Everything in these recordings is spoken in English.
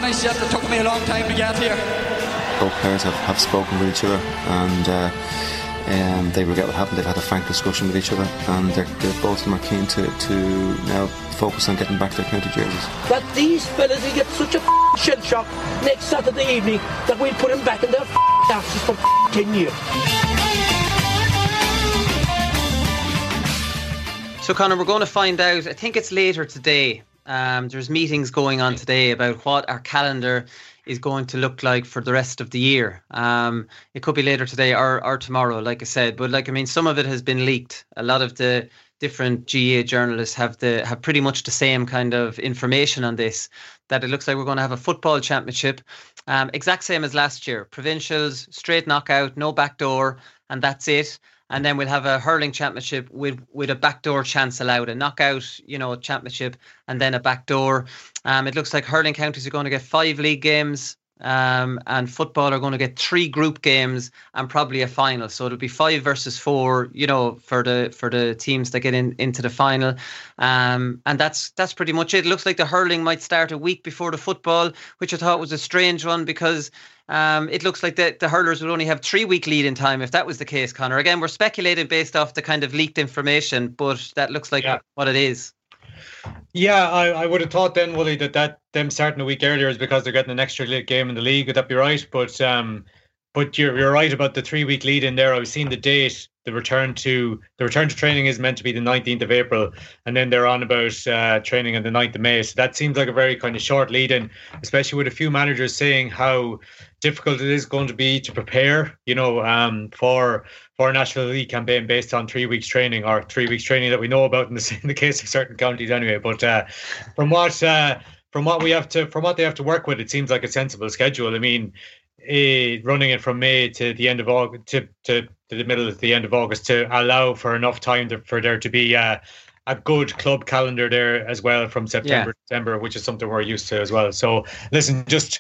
honest, yet it took me a long time to get here. Both players have spoken with each other, and they regret what happened. They've had a frank discussion with each other, and they're both of them are keen to now focus on getting back their county jerseys. That these fellas will get such a shell shock next Saturday evening that we'll put them back in their asses for 10 years. So Conor, we're going to find out, I think it's later today. There's meetings going on today about what our calendar is going to look like for the rest of the year. It could be later today or tomorrow, like I said. But some of it has been leaked. A lot of the different GAA journalists have pretty much the same kind of information on this, that it looks like we're going to have a football championship, exact same as last year. Provincials, straight knockout, no backdoor, and that's it. And then we'll have a hurling championship with a backdoor chance allowed, a knockout, championship, and then a backdoor. It looks like hurling counties are going to get 5 league games, and football are going to get 3 group games and probably a final. So it'll be 5 versus 4, for the teams that get into the final. And that's pretty much it. It looks like the hurling might start a week before the football, which I thought was a strange one, because it looks like the hurlers will only have 3-week lead in time if that was the case, Conor. Again, we're speculating based off the kind of leaked information, but that looks like what it is. Yeah, I would have thought then, Willie, that them starting a week earlier is because they're getting an extra game in the league. Would that be right? But you're right about the 3-week lead in there. I was seeing the date. The return to training is meant to be the 19th of April, and then they're on about training on the 9th of May. So that seems like a very kind of short lead in, especially with a few managers saying how difficult it is going to be to prepare, for a National League campaign based on 3 weeks training, or 3 weeks training that we know about in the case of certain counties anyway. But from what they have to work with, it seems like a sensible schedule. I mean, running it from May to the end of August, to the middle of the end of August, to allow for enough time for there to be a good club calendar there as well from September to December, which is something we're used to as well. So listen,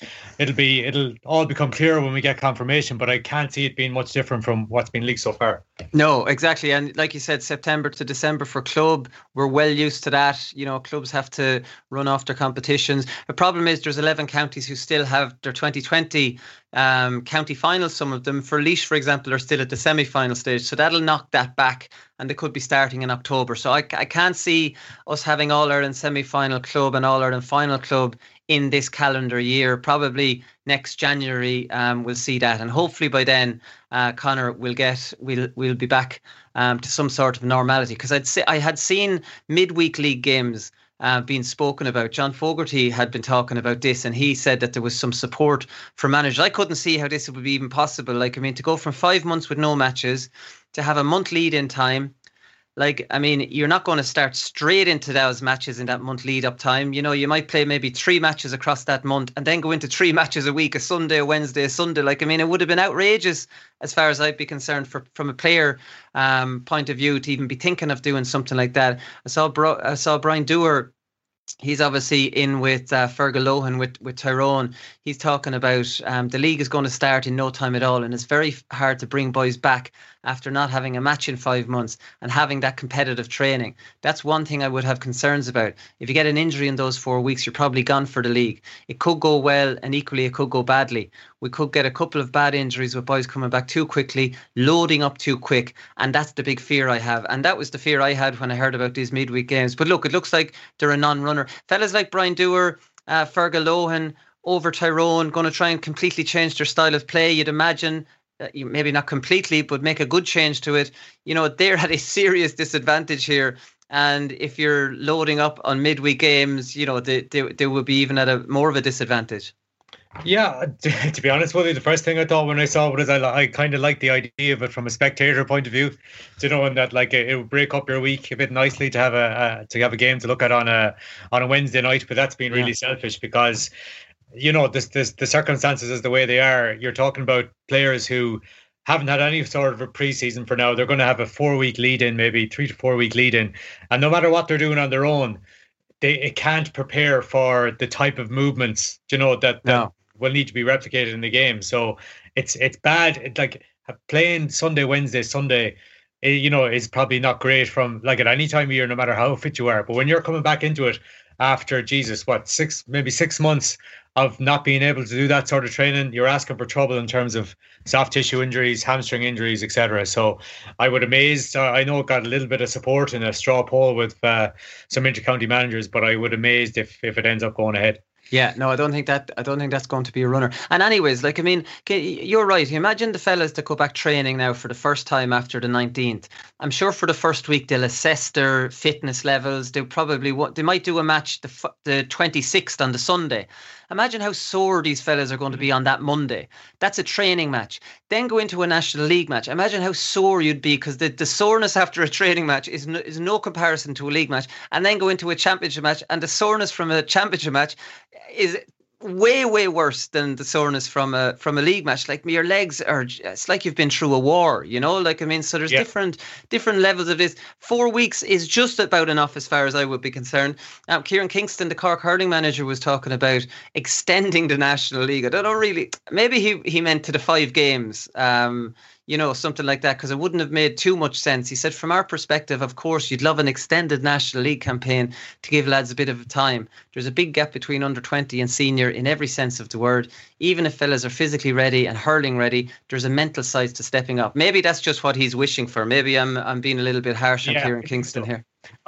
it'll all become clear when we get confirmation, but I can't see it being much different from what's been leaked so far. No, exactly. And like you said, September to December for club, we're well used to that. Clubs have to run off their competitions. The problem is there's 11 counties who still have their 2020 county finals. Some of them, for Laois, for example, are still at the semi-final stage. So that'll knock that back, and they could be starting in October. So I can't see us having All-Ireland semi-final club and All-Ireland final club in this calendar year. Probably next January we'll see that, and hopefully by then, Conor, we'll be back to some sort of normality. Because I had seen midweek league games being spoken about. John Fogarty had been talking about this, and he said that there was some support for managers. I couldn't see how this would be even possible. To go from 5 months with no matches to have a month lead in time. You're not going to start straight into those matches in that month lead up time. You might play maybe 3 matches across that month and then go into 3 matches a week, a Sunday, a Wednesday, a Sunday. It would have been outrageous as far as I'd be concerned from a player point of view to even be thinking of doing something like that. I saw Brian Dewar. He's obviously in with Fergal Lohan with Tyrone. He's talking about the league is going to start in no time at all, and it's very hard to bring boys back after not having a match in 5 months and having that competitive training. That's one thing I would have concerns about. If you get an injury in those 4 weeks, you're probably gone for the league. It could go well, and equally it could go badly. We could get a couple of bad injuries with boys coming back too quickly, loading up too quick, and that's the big fear I have. And that was the fear I had when I heard about these midweek games. But look, it looks like they're a non-runner. Fellas like Brian Dewar, Fergal Lohan, over Tyrone, going to try and completely change their style of play. You'd imagine, maybe not completely, but make a good change to it. They're at a serious disadvantage here. And if you're loading up on midweek games, they will be even at more of a disadvantage. Yeah, to be honest with you, the first thing I thought when I saw it was I kind of like the idea of it from a spectator point of view, and that it would break up your week a bit nicely to have a game to look at on a Wednesday night. But that's been really selfish because the circumstances is the way they are. You're talking about players who haven't had any sort of a pre-season for now. They're going to have a 4-week lead in, maybe 3 to 4 week lead in, and no matter what they're doing on their own, it can't prepare for the type of movements that will need to be replicated in the game. So it's bad. Playing Sunday, Wednesday, Sunday, is probably not great from at any time of year, no matter how fit you are. But when you're coming back into it after 6 months of not being able to do that sort of training, you're asking for trouble in terms of soft tissue injuries, hamstring injuries, etc. So I would amazed. I know it got a little bit of support in a straw poll with some intercounty managers, but I would amazed if it ends up going ahead. Yeah, no, I don't think that's going to be a runner. And anyways, like, I mean, you're right. Imagine the fellas that go back training now for the first time after the 19th. I'm sure for the first week they'll assess their fitness levels. They might do a match the 26th on the Sunday. Imagine how sore these fellas are going to be on that Monday. That's a training match. Then go into a National League match. Imagine how sore you'd be, because the soreness after a training match is no comparison to a league match. And then go into a championship match, and the soreness from a championship match is way worse than the soreness from a league match. Like, your legs it's like you've been through a war, you know, like, I mean, so there's different levels of this. 4 weeks is just about enough as far as I would be concerned. Kieran Kingston, the Cork hurling manager, was talking about extending the National League. I don't know, really, maybe he meant to the 5 games, you know, something like that, because it wouldn't have made too much sense. He said, from our perspective, of course, you'd love an extended National League campaign to give lads a bit of time. There's a big gap between under 20 and senior in every sense of the word. Even if fellas are physically ready and hurling ready, there's a mental side to stepping up. Maybe that's just what he's wishing for. Maybe I'm being a little bit harsh on Kieran Kingston here.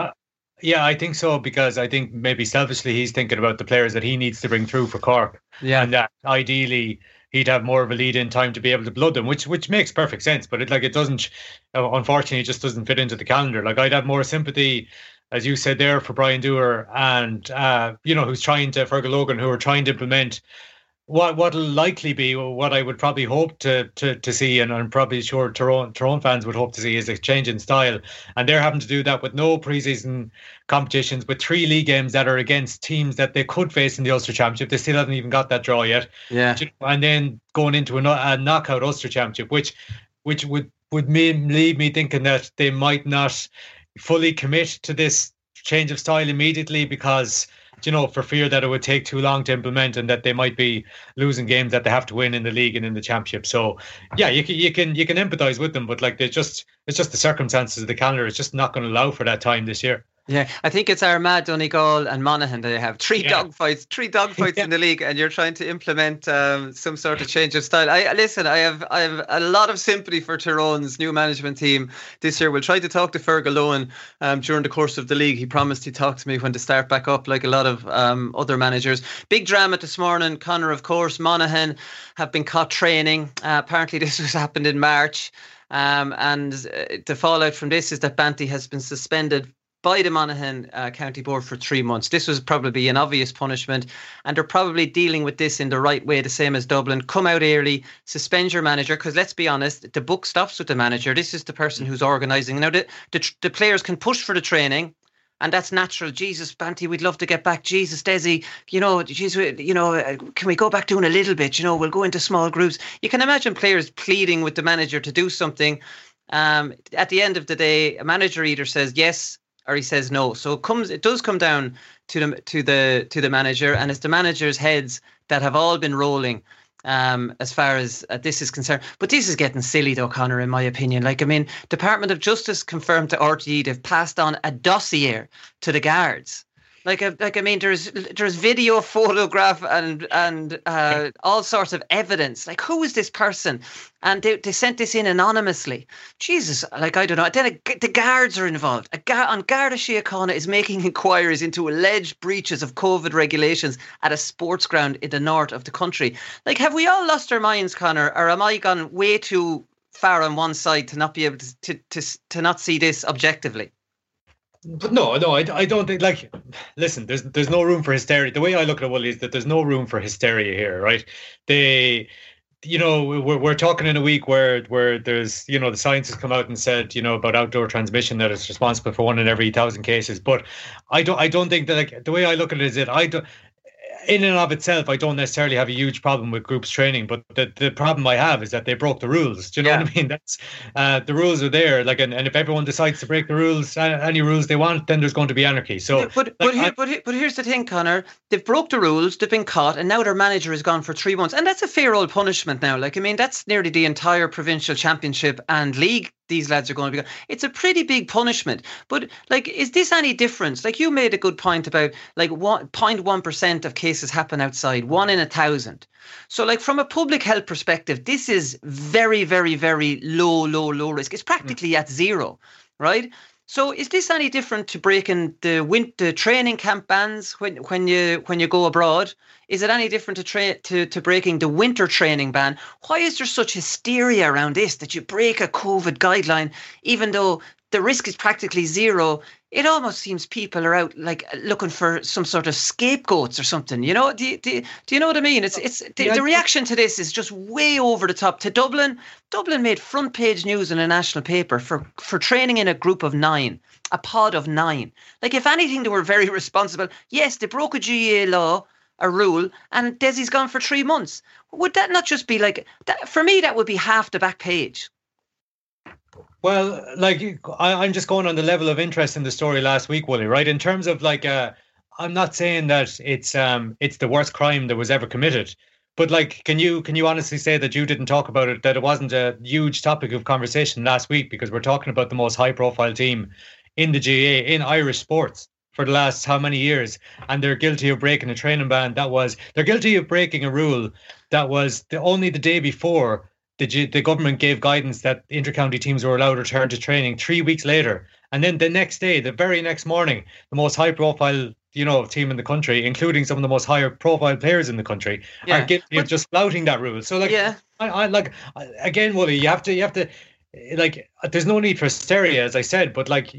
Yeah, I think so, because I think maybe selfishly he's thinking about the players that he needs to bring through for Cork. Yeah. And that ideally he'd have more of a lead-in time to be able to blood them, which makes perfect sense. But it doesn't, unfortunately, it just doesn't fit into the calendar. Like, I'd have more sympathy, as you said there, for Brian Dooher and who's trying to, Fergal Logan, who are trying to implement what'll likely be what I would probably hope to see, and I'm probably sure Tyrone fans would hope to see, is a change in style. And they're having to do that with no preseason competitions, with 3 league games that are against teams that they could face in the Ulster Championship. They still haven't even got that draw yet. Yeah. And then going into a knockout Ulster Championship, which would leave me thinking that they might not fully commit to this change of style immediately, because, you know, for fear that it would take too long to implement and that they might be losing games that they have to win in the league and in the championship. So yeah, you can empathise with them, but like, it's just the circumstances of the calendar. It's just not going to allow for that time this year. Yeah, I think it's Armagh, Donegal and Monaghan. They have three dogfights in the league, and you're trying to implement some sort of change of style. I have a lot of sympathy for Tyrone's new management team this year. We'll try to talk to Fergal Lohan during the course of the league. He promised he'd talk to me when to start back up, like a lot of other managers. Big drama this morning, Conor, of course. Monaghan have been caught training. Apparently this was happened in March. And the fallout from this is that Banty has been suspended by the Monaghan County Board for 3 months. This was probably an obvious punishment, and they're probably dealing with this in the right way, the same as Dublin. Come out early, suspend your manager, because let's be honest, the buck stops with the manager. This is the person who's organising. Now, the players can push for the training, and that's natural. Jesus, Banty, we'd love to get back. Jesus, Desi, can we go back doing a little bit? We'll go into small groups. You can imagine players pleading with the manager to do something. At the end of the day, a manager either says yes or he says no. So it does come down to the manager, and it's the manager's heads that have all been rolling as far as this is concerned. But this is getting silly though, Conor, in my opinion. Department of Justice confirmed to RTE they've passed on a dossier to the guards. There's video, photograph, and all sorts of evidence. Like, who is this person? And they sent this in anonymously. Jesus, I don't know. Then the guards are involved. On Garda Síochána is making inquiries into alleged breaches of COVID regulations at a sports ground in the north of the country. Have we all lost our minds, Conor, or am I gone way too far on one side to not be able to not see this objectively? But no, I don't think, listen, there's no room for hysteria. The way I look at it, Willie, is that there's no room for hysteria here, right? We're talking in a week where there's, the science has come out and said, about outdoor transmission, that it's responsible for 1 in every 1,000 cases. But I don't think that, the way I look at it is that in and of itself, I don't necessarily have a huge problem with groups training, but the problem I have is that they broke the rules. Do you know what I mean? That's the rules are there. And if everyone decides to break the rules, any rules they want, then there's going to be anarchy. So, but here's the thing, Conor. They've broke the rules. They've been caught, and now their manager is gone for 3 months, and that's a fair old punishment now. That's nearly the entire provincial championship and league these lads are going to be. It's a pretty big punishment. But like, is this any different? Like, you made a good point about like 0.1% of cases happen outside, 1 in 1,000. So like, from a public health perspective, this is very, very, very low risk. It's practically at zero, right? So is this any different to breaking the training camp bans when you go abroad? Is it any different to breaking the winter training ban? Why is there such hysteria around this, that you break a COVID guideline even though the risk is practically zero? It almost seems people are out like looking for some sort of scapegoats or something. You know, do you know what I mean? The reaction to this is just way over the top. To Dublin made front page news in a national paper for training in a group of 9, a pod of 9. Like, if anything, they were very responsible. Yes, they broke a GAA law, a rule, and Desi's gone for 3 months. Would that not just be like that? For me, that would be half the back page. Well, like, I'm just going on the level of interest in the story last week, Willie, right? In terms of like, I'm not saying that it's the worst crime that was ever committed, but like, can you honestly say that you didn't talk about it, that it wasn't a huge topic of conversation last week, because we're talking about the most high profile team in the GAA, in Irish sports, for the last how many years, and they're guilty of breaking a training ban they're guilty of breaking a rule that was only the day before the government gave guidance that inter-county teams were allowed to return to training 3 weeks later. And then the next day, the very next morning, the most high-profile, team in the country, including some of the most high-profile players in the country, are guilty of just flouting that rule. So, like, I like, again, Wooly, you have to. Like, there's no need for hysteria, as I said, but like,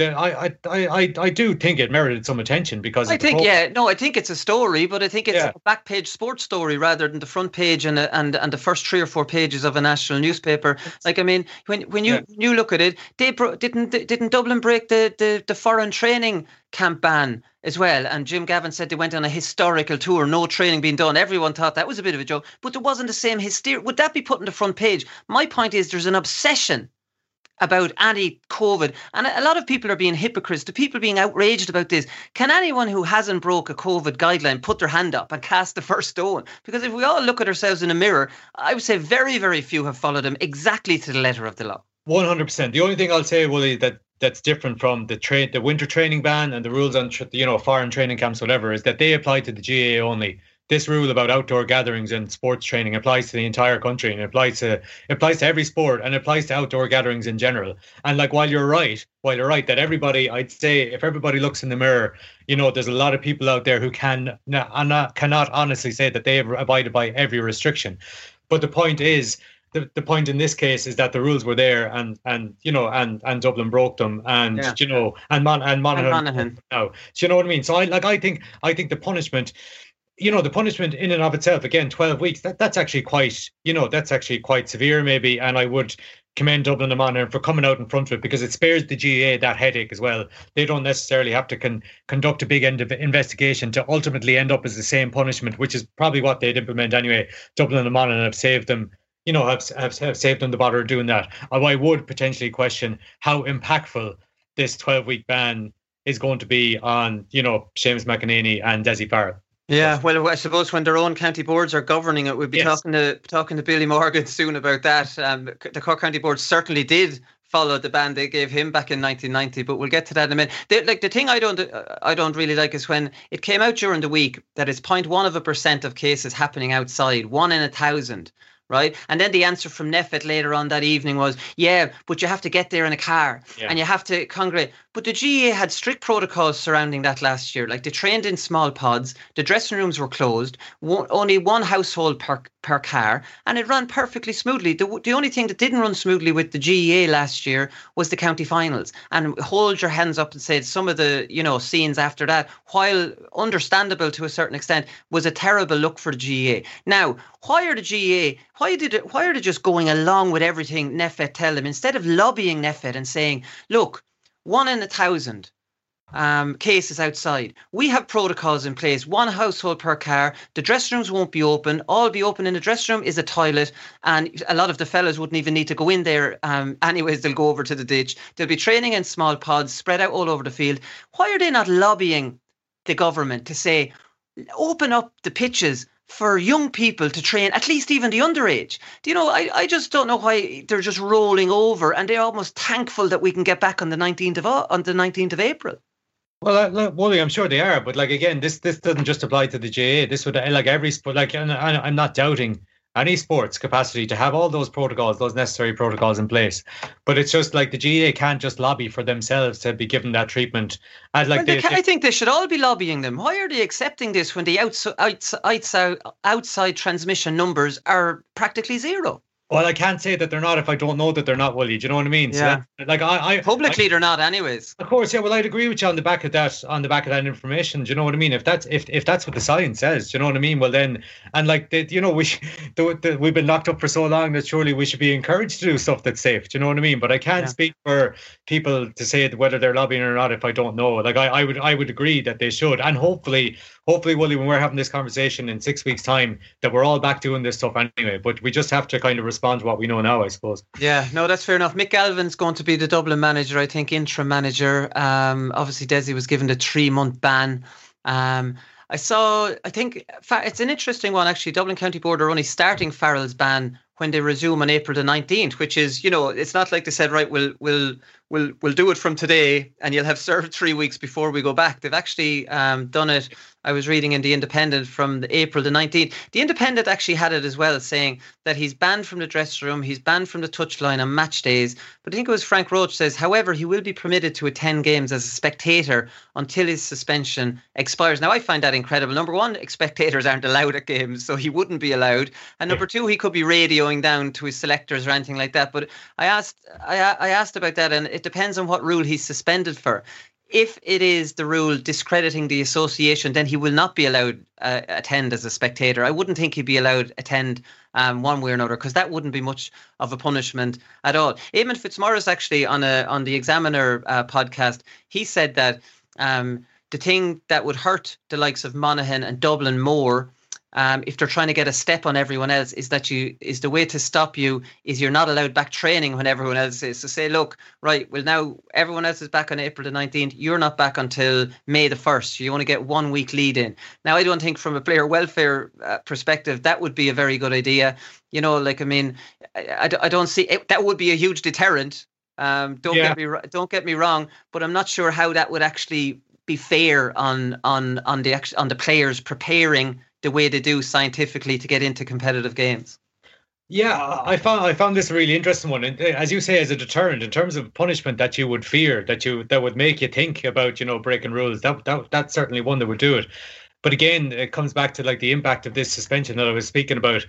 I do think it merited some attention because I think it's a story, but I think it's a back page sports story rather than the front page and the first 3 or 4 pages of a national newspaper. Like, I mean, when you look at it, didn't Dublin break the foreign training camp ban as well? And Jim Gavin said they went on a historical tour, no training being done. Everyone thought that was a bit of a joke, but there wasn't the same hysteria. Would that be put on the front page? My point is, there's an obsession about anti-COVID, and a lot of people are being hypocrites. The people being outraged about this. Can anyone who hasn't broke a COVID guideline put their hand up and cast the first stone? Because if we all look at ourselves in a mirror, I would say very, very few have followed them exactly to the letter of the law. 100%. The only thing I'll say, Willie, that's different from the winter training ban and the rules on foreign training camps, whatever, is that they apply to the GAA only. This rule about outdoor gatherings and sports training applies to the entire country, and it applies to every sport, and it applies to outdoor gatherings in general. And like, while you're right that everybody, I'd say, if everybody looks in the mirror, there's a lot of people out there who cannot honestly say that they have abided by every restriction. But the point is, the point in this case is that the rules were there, and Dublin broke them, and Monaghan. No, do you know what I mean? So I think the punishment. The punishment in and of itself, again, 12 weeks, that's actually quite severe, maybe. And I would commend Dublin and Monaghan for coming out in front of it, because it spares the GAA that headache as well. They don't necessarily have to conduct a big investigation to ultimately end up as the same punishment, which is probably what they'd implement anyway. Dublin and Monaghan have saved them, have saved them the bother of doing that. I would potentially question how impactful this 12-week ban is going to be on, Seamus McEnany and Dessie Farrell. Yeah, well, I suppose when their own county boards are governing it, we'll be talking to Billy Morgan soon about that. The Cork County Board certainly did follow the ban they gave him back in 1990, but we'll get to that in a minute. The thing I don't really like is when it came out during the week that it's 0.1% of cases happening outside, 1 in 1,000. Right. And then the answer from NPHET later on that evening was, but you have to get there in a car and you have to congregate. But the GAA had strict protocols surrounding that last year. Like, they trained in small pods, the dressing rooms were closed, only one household per car, and it ran perfectly smoothly. The only thing that didn't run smoothly with the GAA last year was the county finals. And hold your hands up and say some of the scenes after that, while understandable to a certain extent, was a terrible look for the GAA. Now, why are they just going along with everything NPHET tell them, instead of lobbying NPHET and saying, look, 1 in 1,000 cases outside. We have protocols in place, one household per car. The dressing rooms won't be open. All be open in the dressing room is a toilet, and a lot of the fellas wouldn't even need to go in there. Anyways, they'll go over to the ditch. They'll be training in small pods spread out all over the field. Why are they not lobbying the government to say, open up the pitches for young people to train, at least even the underage. I just don't know why they're just rolling over, and they're almost thankful that we can get back on the 19th of April. Well, Wooly, I'm sure they are, but like again, this doesn't just apply to the GAA. This would like every sport. Like, and I'm not doubting any sport's capacity to have all those protocols, those necessary protocols in place. But it's just like the GAA can't just lobby for themselves to be given that treatment. And like I think they should all be lobbying them. Why are they accepting this when the outside transmission numbers are practically zero? Well, I can't say that they're not if I don't know that they're not, Willie. Do you know what I mean? Yeah. So like publicly they're not, anyways. Of course, yeah. Well, I'd agree with you on the back of that. On the back of that information, do you know what I mean? If that's what the science says, do you know what I mean? Well, then, and like we've been locked up for so long that surely we should be encouraged to do stuff that's safe. Do you know what I mean? But I can't speak for people to say whether they're lobbying or not if I don't know. Like I would agree that they should, and hopefully, Willie, when we're having this conversation in 6 weeks' time, that we're all back doing this stuff anyway. But we just have to kind of respond to what we know now, I suppose. Yeah, no, that's fair enough. Mick Galvin's going to be the Dublin manager, I think, interim manager. Obviously, Desi was given the 3-month ban. I think it's an interesting one, actually. Dublin County Board are only starting Farrell's ban when they resume on April the 19th, which is, it's not like they said, right, we'll do it from today and you'll have served 3 weeks before we go back. They've actually done it. I was reading in The Independent from April the 19th. The Independent actually had it as well, saying that he's banned from the dressing room, he's banned from the touchline on match days. But I think it was Frank Roach says, however, he will be permitted to attend games as a spectator until his suspension expires. Now, I find that incredible. Number one, spectators aren't allowed at games, so he wouldn't be allowed. And number two, he could be radioing down to his selectors or anything like that. But I asked about that, and it depends on what rule he's suspended for. If it is the rule discrediting the association, then he will not be allowed attend as a spectator. I wouldn't think he'd be allowed attend one way or another, because that wouldn't be much of a punishment at all. Eamon Fitzmaurice actually on the Examiner podcast, he said that the thing that would hurt the likes of Monaghan and Dublin more, if they're trying to get a step on everyone else, is the way to stop you is you're not allowed back training when everyone else is. So say, look, right, well, now everyone else is back on April the 19th. You're not back until May the 1st. You only get 1 week lead in. Now, I don't think from a player welfare perspective, that would be a very good idea. I don't see it. That would be a huge deterrent. Don't get me wrong, but I'm not sure how that would actually be fair on the players preparing the way they do scientifically to get into competitive games. Yeah, I found this a really interesting one, and as you say, as a deterrent in terms of punishment that you would fear, that would make you think about breaking rules. That's certainly one that would do it. But again, it comes back to like the impact of this suspension that I was speaking about.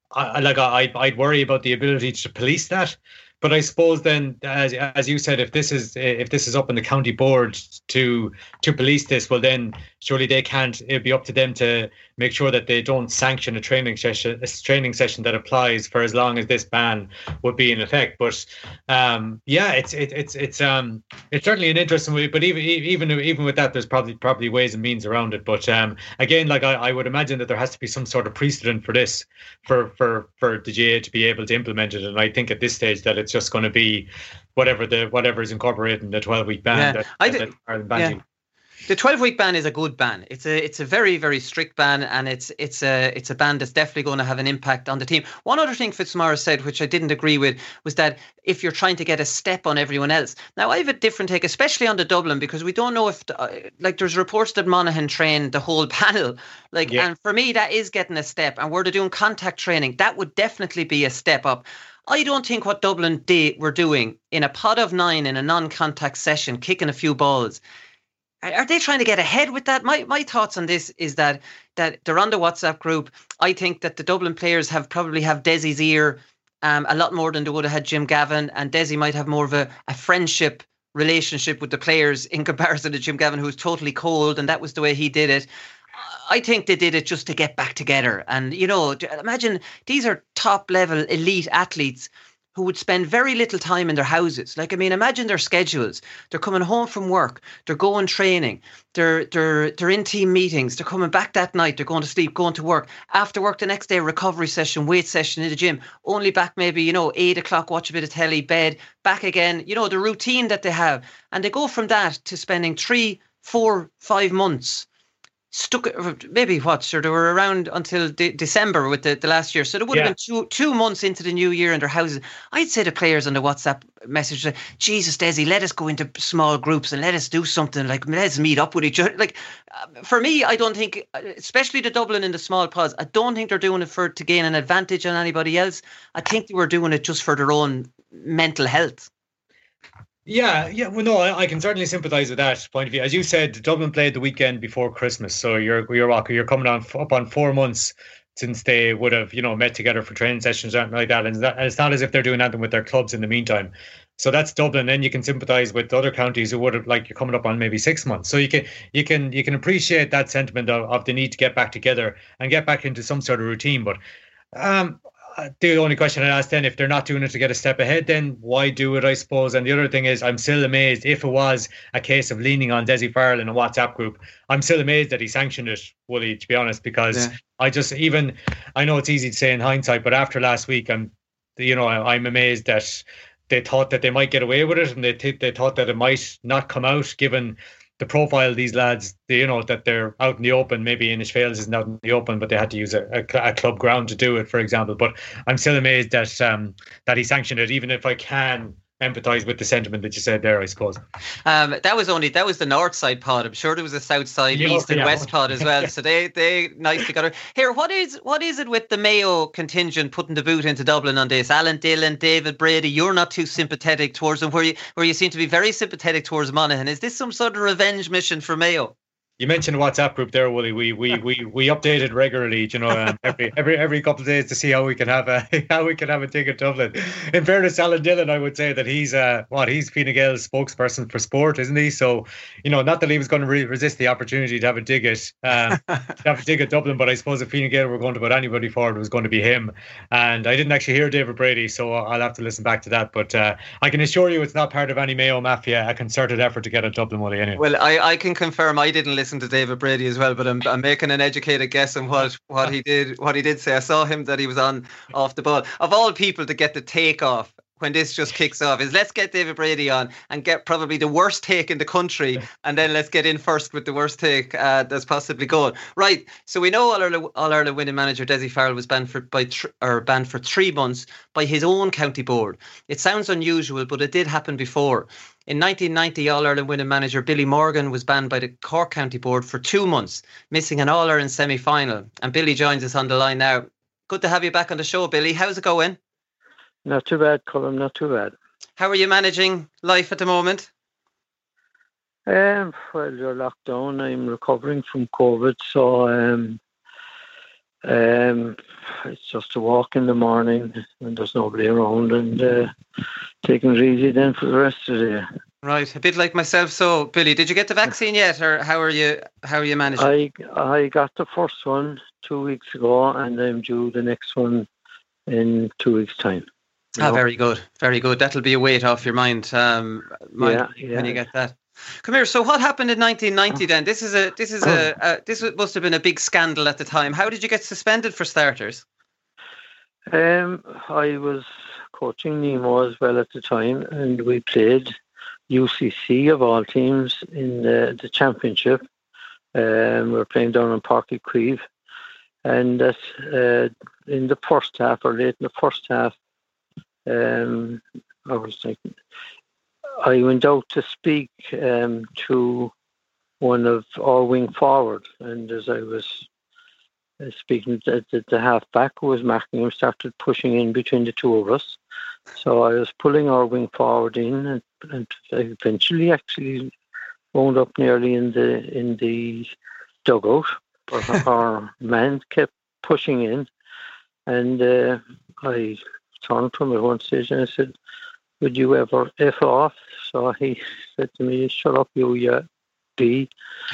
I'd worry about the ability to police that. But I suppose then, as you said, if this is up in the county board to police this, well then surely they can't. It'd be up to them to make sure that they don't sanction a training session that applies for as long as this ban would be in effect. But it's certainly an interesting way. But even with that, there's probably ways and means around it. But again, like I would imagine that there has to be some sort of precedent for this for the GAA to be able to implement it. And I think at this stage that it's just going to be whatever is incorporated in the 12-week ban. Yeah. The 12-week ban is a good ban. It's a very, very strict ban, and it's a ban that's definitely going to have an impact on the team. One other thing Fitzmaurice said, which I didn't agree with, was that if you're trying to get a step on everyone else. Now, I have a different take, especially on the Dublin, because we don't know if there's reports that Monaghan trained the whole panel. And for me, that is getting a step. And where they're doing contact training, that would definitely be a step up. I don't think what Dublin were doing in a pod of 9 in a non-contact session, kicking a few balls. Are they trying to get ahead with that? My thoughts on this is that they're on the WhatsApp group. I think that the Dublin players probably have Desi's ear a lot more than they would have had Jim Gavin, and Desi might have more of a friendship relationship with the players in comparison to Jim Gavin, who's totally cold, and that was the way he did it. I think they did it just to get back together. And, imagine these are top-level elite athletes who would spend very little time in their houses. Imagine their schedules. They're coming home from work. They're going training. They're in team meetings. They're coming back that night. They're going to sleep, going to work. After work the next day, recovery session, weight session in the gym. Only back maybe, 8 o'clock, watch a bit of telly, bed, back again. The routine that they have. And they go from that to spending 3, 4, 5 months stuck, maybe sure, they were around until December with the last year. So there would have been 2 months into the new year in their houses. I'd say the players on the WhatsApp message, like, Jesus, Desi, let us go into small groups and let us do something, like, let's meet up with each other. Like, for me, I don't think, especially the Dublin in the small pods, I don't think they're doing it to gain an advantage on anybody else. I think they were doing it just for their own mental health. Yeah. Well, no, I can certainly sympathise with that point of view. As you said, Dublin played the weekend before Christmas, so you're coming up on 4 months since they would have, met together for training sessions or something like that. And it's not as if they're doing anything with their clubs in the meantime. So that's Dublin. Then you can sympathise with other counties who would have, like, you're coming up on maybe 6 months. So you can appreciate that sentiment of the need to get back together and get back into some sort of routine. But the only question I'd ask then, if they're not doing it to get a step ahead, then why do it, I suppose? And the other thing is, I'm still amazed, if it was a case of leaning on Dessie Farrell in a WhatsApp group, I'm still amazed that he sanctioned it, Wooly, to be honest, because I know it's easy to say in hindsight, but after last week, I'm amazed that they thought that they might get away with it, and they thought that it might not come out, given the profile of these lads, that they're out in the open. Maybe Innisfail isn't out in the open, but they had to use a club ground to do it, for example. But I'm still amazed that he sanctioned it, even if I can empathise with the sentiment that you said there, I suppose. That was the north side pod. I'm sure there was a south side, east and west pod as well. So they nicely got it. Here, what is it with the Mayo contingent putting the boot into Dublin on this? Alan Dillon, David Brady, you're not too sympathetic towards them, where you seem to be very sympathetic towards Monaghan. Is this some sort of revenge mission for Mayo? You mentioned a WhatsApp group there, Wooly. We update it regularly, every couple of days to see how we can have a dig at Dublin. In fairness, Alan Dillon, I would say that he's Fine Gael's spokesperson for sport, isn't he? So, not that he was going to resist the opportunity to have a dig at Dublin, but I suppose if Fine Gael were going to put anybody forward, it was going to be him. And I didn't actually hear David Brady, so I'll have to listen back to that. But I can assure you, it's not part of any Mayo mafia, a concerted effort to get at Dublin, Wooly. Anyway. Well, I can confirm I didn't listen to David Brady as well, but I'm making an educated guess on what he did say. I saw him that he was off the ball. Of all people to get the take off when this just kicks off is, let's get David Brady on and get probably the worst take in the country, and then let's get in first with the worst take that's possibly going. Right, so we know All-Ireland winning manager Dessie Farrell was banned for 3 months by his own county board. It sounds unusual, but it did happen before. In 1990, All-Ireland winning manager Billy Morgan was banned by the Cork County Board for 2 months, missing an All-Ireland semi-final. And Billy joins us on the line now. Good to have you back on the show, Billy. How's it going? Not too bad, Colin, not too bad. How are you managing life at the moment? Well, you're locked down. I'm recovering from COVID, so it's just a walk in the morning and there's nobody around, and taking it easy then for the rest of the day. Right, a bit like myself. So, Billy, did you get the vaccine yet, or how are you managing? I got the first one 2 weeks ago, and I'm due the next one in 2 weeks' time. Very good, very good. That'll be a weight off your mind, when you get that. Come here. So, what happened in 1990 then? This must have been a big scandal at the time. How did you get suspended, for starters? I was coaching Nemo as well at the time, and we played UCC of all teams in the championship. We were playing down in Páirc Uí Chaoimh, and in the first half, or late in the first half, I went out to speak to one of our wing forward, and as I was speaking, the half-back who was marking him started pushing in between the two of us. So I was pulling our wing forward in, and eventually actually wound up nearly in the dugout. But our man kept pushing in, and I turned to him at one stage and I said, "Would you ever F off?" So he said to me, "Shut up, you B."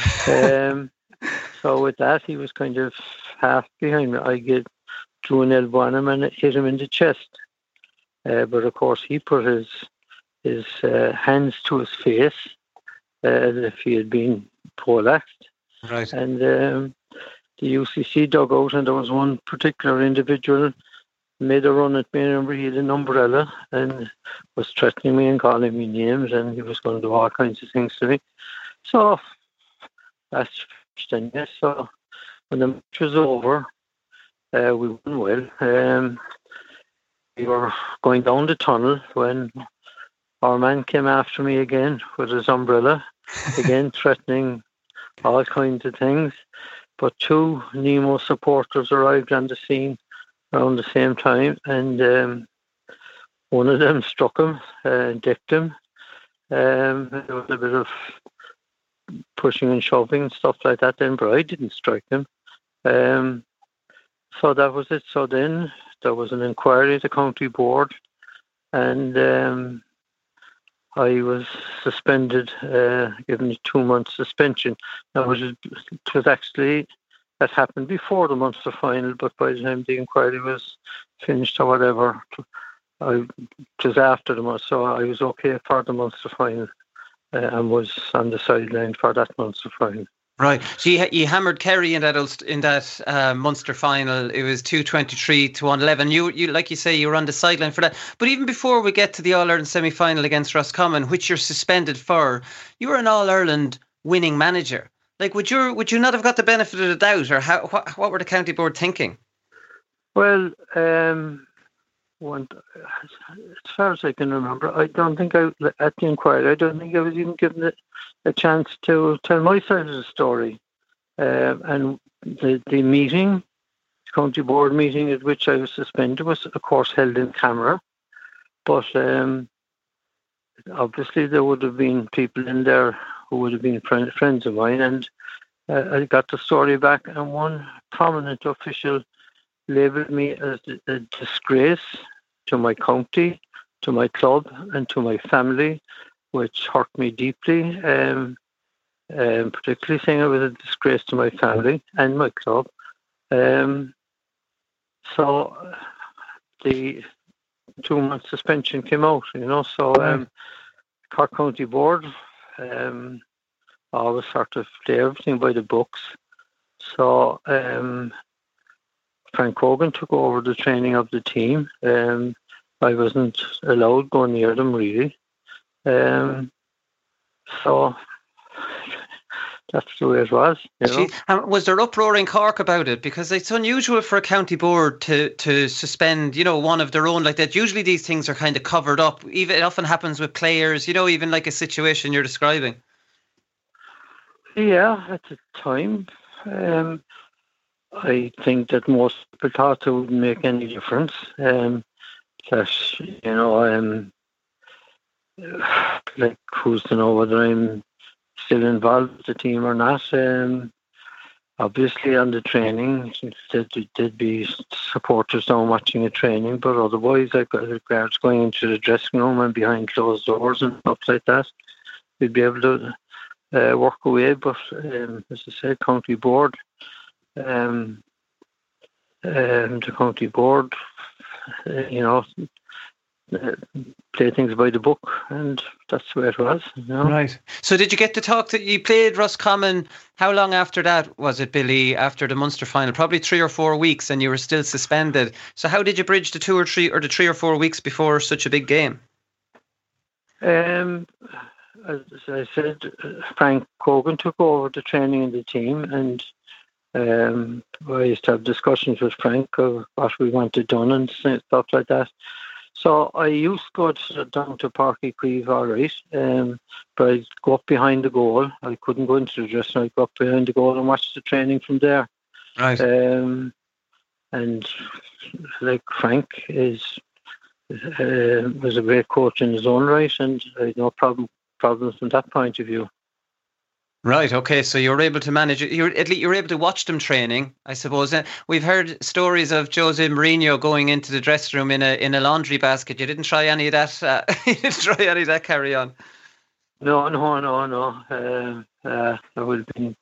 So with that, he was kind of half behind me. I drew an elbow on him and hit him in the chest. But of course, he put his hands to his face as if he had been poleaxed. Right. And the UCC dugout, and there was one particular individual made a run at me. I remember he had an umbrella and was threatening me and calling me names, and he was going to do all kinds of things to me. So that match then. Yes, so when the match was over, we won well. We were going down the tunnel when our man came after me again with his umbrella, again threatening all kinds of things. But two Nemo supporters arrived on the scene around the same time, and one of them struck him, decked him. There was a bit of pushing and shoving and stuff like that then, but I didn't strike him. So that was it. So then there was an inquiry at the county board, and I was suspended, given a 2-month suspension. Now, it was actually, that happened before the Munster final, but by the time the inquiry was finished or whatever, it was after the Munster, so I was okay for the Munster final, and was on the sideline for that Munster final. Right. So you hammered Kerry in that Munster final. It was 223 to 111. You like you say, you were on the sideline for that. But even before we get to the All Ireland semi-final against Roscommon, which you're suspended for, you were an All Ireland winning manager. Like, would you not have got the benefit of the doubt, or what were the county board thinking? Well, as far as I can remember, I don't think at the inquiry, I don't think I was even given a chance to tell my side of the story. And the meeting, the county board meeting at which I was suspended, was of course held in camera. But obviously there would have been people in there who would have been friends of mine, and I got the story back, and one prominent official labelled me as a disgrace to my county, to my club, and to my family, which hurt me deeply, particularly saying I was a disgrace to my family and my club. So the 2-month suspension came out, so Cork County Board always sort of play everything by the books. So Frank Hogan took over the training of the team. I wasn't allowed going near them, really. So that's the way it was. Was there uproar in Cork about it? Because it's unusual for a county board to suspend, one of their own like that. Usually these things are kind of covered up. Even it often happens with players, even like a situation you're describing. Yeah, at the time, I think that most people thought it wouldn't make any difference. Like, who's to know whether I'm still involved with the team or not? Obviously, on the training, there'd be supporters down watching the training, but otherwise, like guards going into the dressing room and behind closed doors and stuff like that, we'd be able to work away. But as I said, county board, the county board, play things by the book, and that's where it was. Right. So did you get to talk to, you played Roscommon, how long after that was it, Billy, after the Munster final? Probably 3 or 4 weeks, and you were still suspended. So how did you bridge the 3 or 4 weeks before such a big game? As I said, Frank Hogan took over the training in the team, and I used to have discussions with Frank of what we wanted done and stuff like that. So I used to go down to Páirc Uí Chaoimh, all right, but I'd go up behind the goal. I couldn't go into the dressing room. I'd go up behind the goal and watch the training from there. Right. And like Frank was a great coach in his own right, and I had no problems from that point of view. Right. Okay. So you were able to manage it. You were able to watch them training, I suppose. We've heard stories of Jose Mourinho going into the dressing room in a laundry basket. You didn't try any of that. You didn't try any of that. Carry on. No. That would have been.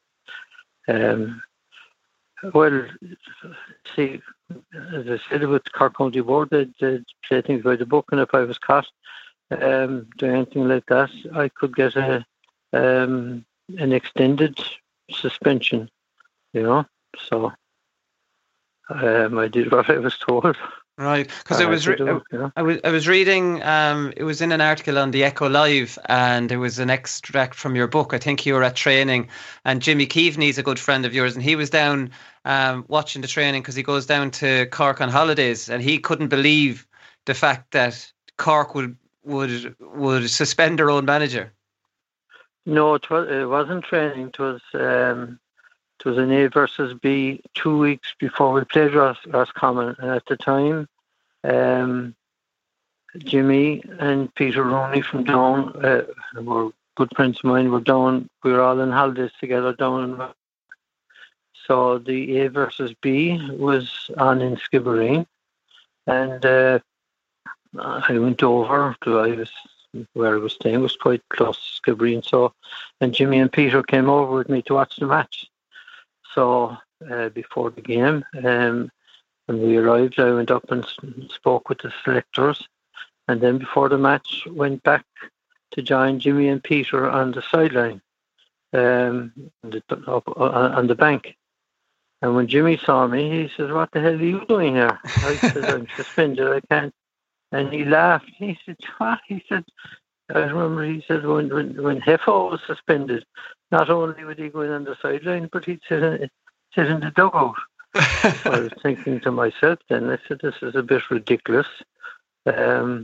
Well, see, as I said, with Cork County Board, they'd play things by the book, and if I was caught doing anything like that, I could get an extended suspension, So I did what I was told. Right, because I was reading. It was in an article on the Echo Live, and there was an extract from your book. I think you were at training, and Jimmy Keaveney's a good friend of yours, and he was down watching the training because he goes down to Cork on holidays, and he couldn't believe the fact that Cork would suspend their own manager. No, it wasn't training. It was an A versus B 2 weeks before we played Roscommon, and at the time, Jimmy and Peter Rooney from Down, were good friends of mine, were down. We were all on holidays together down. So the A versus B was on in Skibbereen, and I went over to where I was staying was quite close to Skibbereen. So, and Jimmy and Peter came over with me to watch the match. So before the game, when we arrived, I went up and spoke with the selectors, and then before the match, went back to join Jimmy and Peter on the sideline, on the bank. And when Jimmy saw me, he said, "What the hell are you doing here?" I said, "I'm suspended. I can't." And he laughed. He said, "What?" He said, "I remember." He said, "When Heffo was suspended, not only would he go in on the sideline, but he'd sit in the dugout." So I was thinking to myself then, I said, "This is a bit ridiculous, that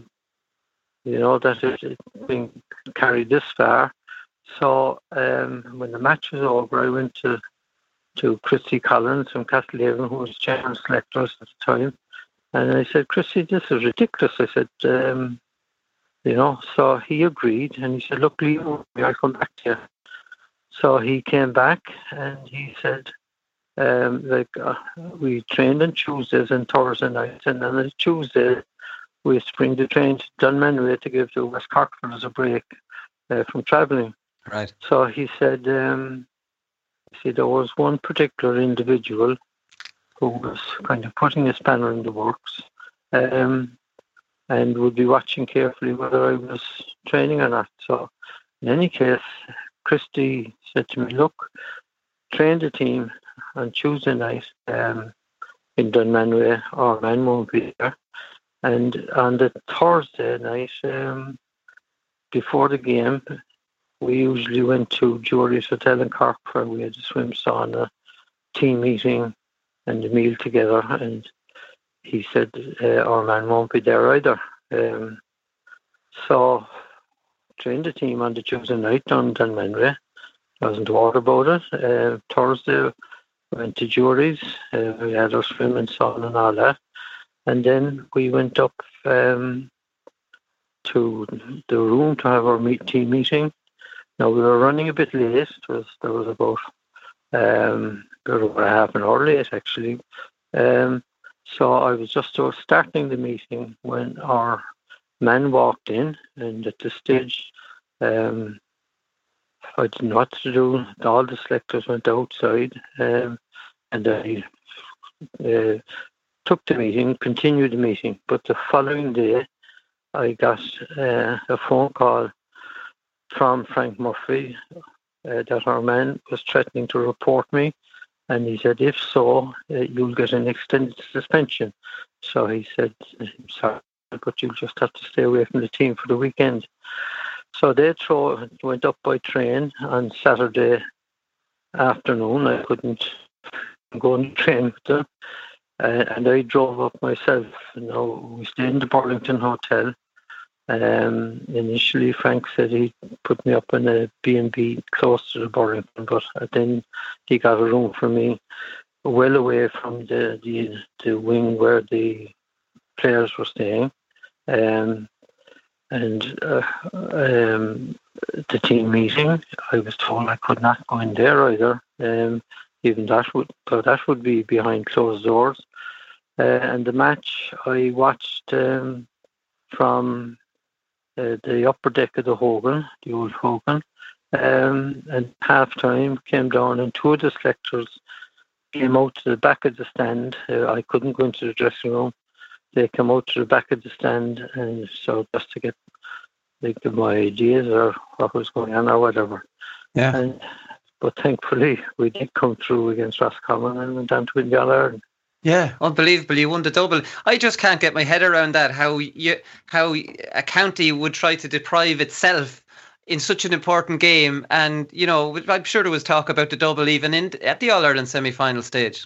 it's being carried this far." So when the match was over, I went to Christy Collins from Castlehaven, who was chairman selectors at the time, and I said, "Christy, this is ridiculous." I said, so he agreed, and he said, "Look, leave me, I'll come back to you." So he came back and he said, we trained on Tuesdays and Thursday nights, and then on Tuesday we bring the train to Dunmanway to give the West Cork fellas a break from travelling. Right. So he said, there was one particular individual who was kind of putting a spanner in the works, and would be watching carefully whether I was training or not. So in any case, Christy said to me, "Look, train the team on Tuesday night in Dunmanway, our man won't be there. And on the Thursday night, before the game, we usually went to Jury's Hotel in Cork where we had a swim sauna, team meeting and a meal together." And he said, "Our man won't be there either." So trained the team on the Tuesday night on Dunmanway. Wasn't worried about it. Thursday went to Jury's. We had our swim and sauna and all that. And then we went up to the room to have our team meeting. Now we were running a bit late. There was about a half an hour late actually. So I was just starting the meeting when our man walked in, and at this stage, I didn't know what to do. All the selectors went outside, and I took the meeting, continued the meeting. But the following day, I got a phone call from Frank Murphy that our man was threatening to report me, and he said, "If so, you'll get an extended suspension." So he said, "I'm sorry, but you'll just have to stay away from the team for the weekend." So they went up by train on Saturday afternoon. I couldn't go on the train with them, and I drove up myself. We stayed in the Burlington Hotel. Initially, Frank said he'd put me up in a B&B close to the Burlington, but then he got a room for me well away from the wing where the players were staying. The team meeting, I was told I could not go in there either. Even that would be behind closed doors. And the match I watched from the upper deck of the Hogan, the old Hogan. And half time came down, and two of the selectors came out to the back of the stand. I couldn't go into the dressing room. They came out to the back of the stand, and so just to get my ideas or what was going on or whatever. Yeah. But thankfully, we did come through against Roscommon and went on to win the All-Ireland. Yeah, unbelievable. You won the double. I just can't get my head around that. How a county would try to deprive itself in such an important game, and I'm sure there was talk about the double even at the All Ireland semi-final stage.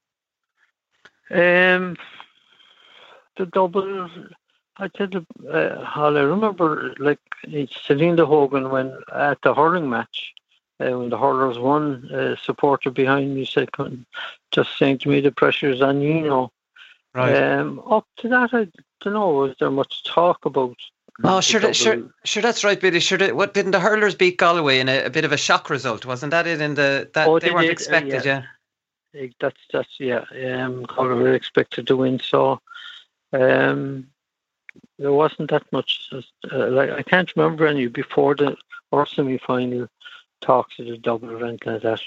The double, I said, all I remember, like Celine Hogan when at the hurling match. When the hurlers won, a supporter behind me said, just saying to me, the pressure's on you, Right. Up to that, I don't know, was there much talk about? Oh, sure, that's right, Billy. What didn't the hurlers beat Galway in a bit of a shock result? Wasn't that it? They weren't expected, yeah. That's yeah. Galway were expected to win, so there wasn't that much. I can't remember any before the semi-final talks of the double event like that,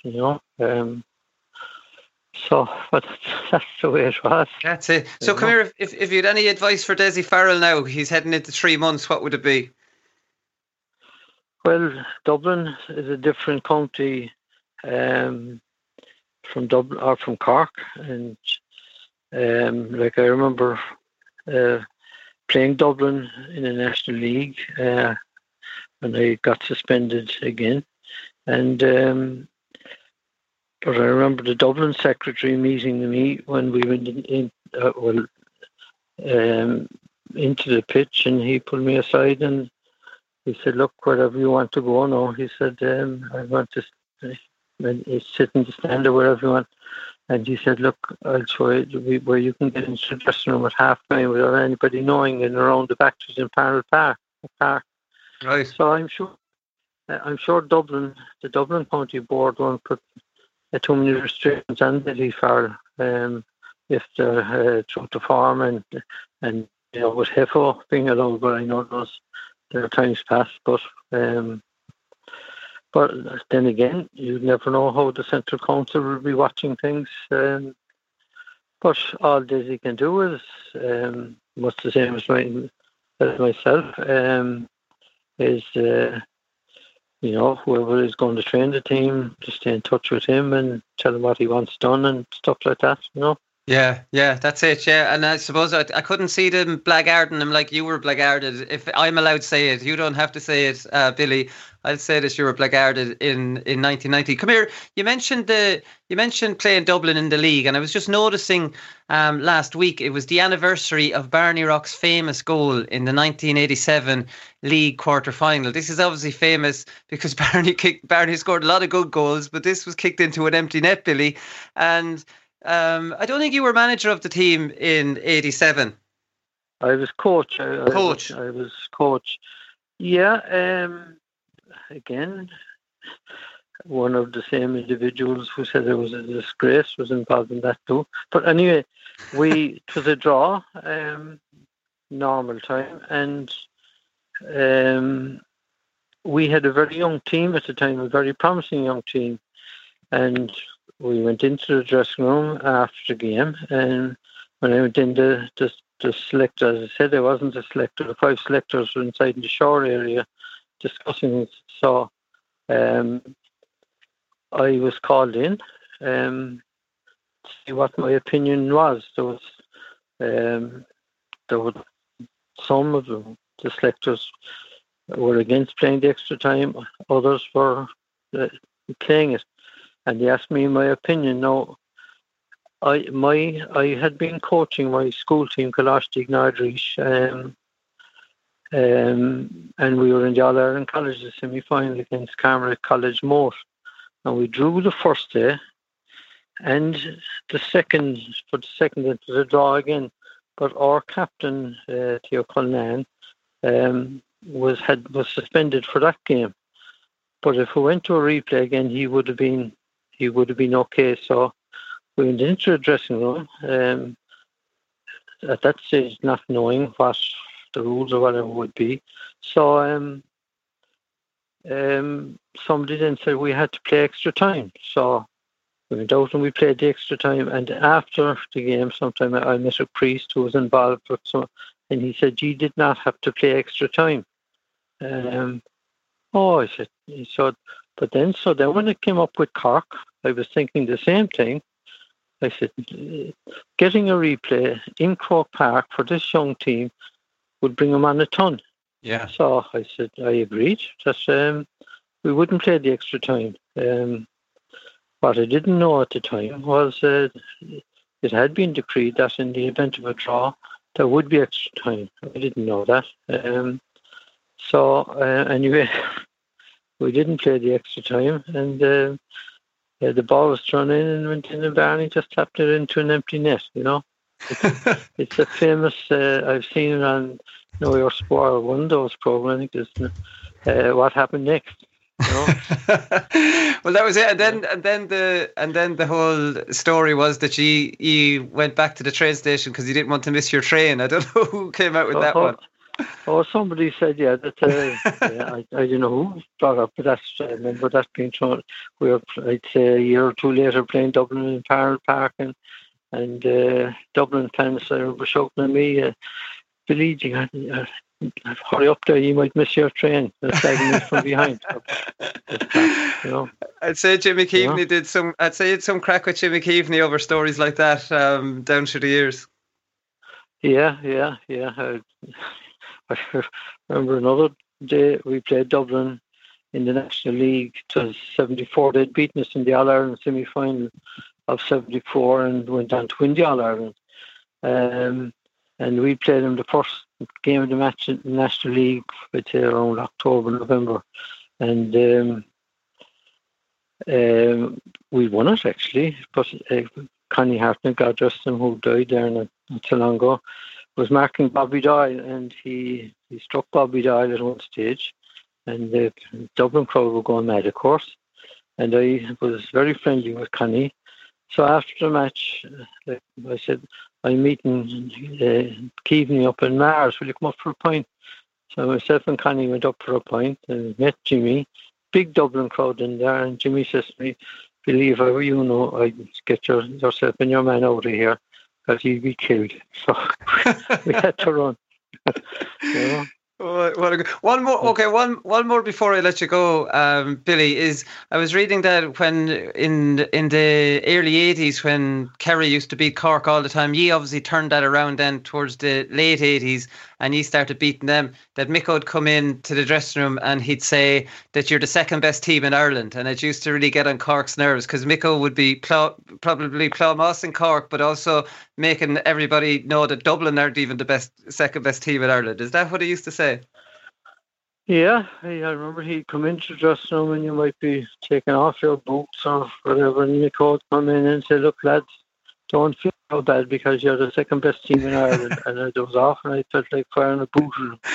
so, but that's the way it was. That's it. So come here, if you had any advice for Dessie Farrell now, he's heading into 3 months, what would it be? Well, Dublin is a different county from Dublin or from Cork, and I remember playing Dublin in the National League when I got suspended again. And but I remember the Dublin secretary meeting me when we went into the pitch, and he pulled me aside and he said, "Look, wherever you want to go now," he said, "I want to sit in the stand or wherever you want." And he said, "Look, I'll show you where you can get into the dressing room at half time without anybody knowing, and around the back in Parnell Park." Right. So I'm sure Dublin, the Dublin County Board, won't put too many restrictions on Dessie Farrell if they're true to form and with Hefo being allowed. But I know there are times past, but then again, you never know how the Central Council will be watching things. But all Dessie can do is much the same as myself. Is whoever is going to train the team, to stay in touch with him and tell him what he wants done and stuff like that, Yeah, that's it, yeah. And I suppose I couldn't see them blackguarding him like you were blackguarded. If I'm allowed to say it, you don't have to say it, Billy. I'll say that you were blackguarded in 1990. Come here, you mentioned playing Dublin in the league, and I was just noticing last week it was the anniversary of Barney Rock's famous goal in the 1987 league quarter-final. This is obviously famous because Barney scored a lot of good goals, but this was kicked into an empty net, Billy. And I don't think you were manager of the team in 87. I was coach. Coach. I was coach. Yeah. Again, one of the same individuals who said it was a disgrace was involved in that too. But anyway, it was a draw, normal time, and we had a very young team at the time, a very promising young team, and we went into the dressing room after the game, and when I went in, the selector, as I said, I wasn't a selector. The 5 selectors were inside in the shore area discussing it. So I was called in to see what my opinion was. There were some of the selectors were against playing the extra time. Others were playing it. And they asked me my opinion. Now, I had been coaching my school team, Colostig Nardreach, and we were in the All-Ireland College, the semi-final against Carmerick College Moat. And we drew the first day, and the second it was a draw again. But our captain, Theo Cullinan, was suspended for that game. But if we went to a replay again, he would have been okay. So we went into the dressing room at that stage, not knowing what the rules or whatever would be. So somebody then said we had to play extra time. So we went out and we played the extra time. And after the game, sometime I met a priest who was involved with and he said, "You did not have to play extra time." I said, but then when it came up with Cork, I was thinking the same thing. I said, getting a replay in Croke Park for this young team would bring them on a ton. Yeah. So I said, I agreed that we wouldn't play the extra time. What I didn't know at the time was it had been decreed that in the event of a draw, there would be extra time. I didn't know that. So anyway, we didn't play the extra time, and the ball was thrown in and went in, and Barney just tapped it into an empty net, you know. It's a famous, I've seen it on Know Your Sport, one of those programs, I think it's What Happened Next. You know? Well, that was it, and then the whole story was that you went back to the train station because you didn't want to miss your train. I don't know who came out with that one. Oh, somebody said, yeah, that I don't know who brought up, but I remember that being thrown. We were, I'd say, a year or two later playing Dublin in Parnell Park, and Dublin fans were shouting at me, Billy, hurry up there, you might miss your train. They're flagging me from behind. You know? I'd say Jimmy Keaveney did some. I'd say it's some crack with Jimmy Keaveney over stories like that down through the years. Yeah. I remember another day we played Dublin in the National League. It was 74. They'd beaten us in the All-Ireland semi-final of 74 and went on to win the All-Ireland. And we played them the first game of the match in the National League, I'd say around October, November. And we won it, actually. But Connie Hartnett, God rest him, who died there not so long ago, was marking Bobby Doyle, and he struck Bobby Doyle at one stage, and the Dublin crowd were going mad, of course. And I was very friendly with Connie. So after the match, I said, I'm meeting Keaveney up in Mars. Will you come up for a pint? So myself and Connie went up for a pint and met Jimmy. Big Dublin crowd in there, and Jimmy says to me, Billy, if I were you, I'd get yourself and your man out of here, because he'd be killed. So we had to run. You know? One more before I let you go, Billy, is I was reading that when in the early 80s, when Kerry used to beat Cork all the time, ye obviously turned that around then towards the late 80s, and ye started beating them, that Mick would come in to the dressing room and he'd say that you're the second best team in Ireland, and it used to really get on Cork's nerves, because Micko would be probably Clonmoss in Cork, but also making everybody know that Dublin aren't even the second best team in Ireland. Is that what he used to say? Yeah, I remember he'd come into the dressing room and you might be taking off your boots or whatever, and Mick would come in and say, look, lads, don't feel so bad because you're the second best team in Ireland. And I was off and I felt like firing a boot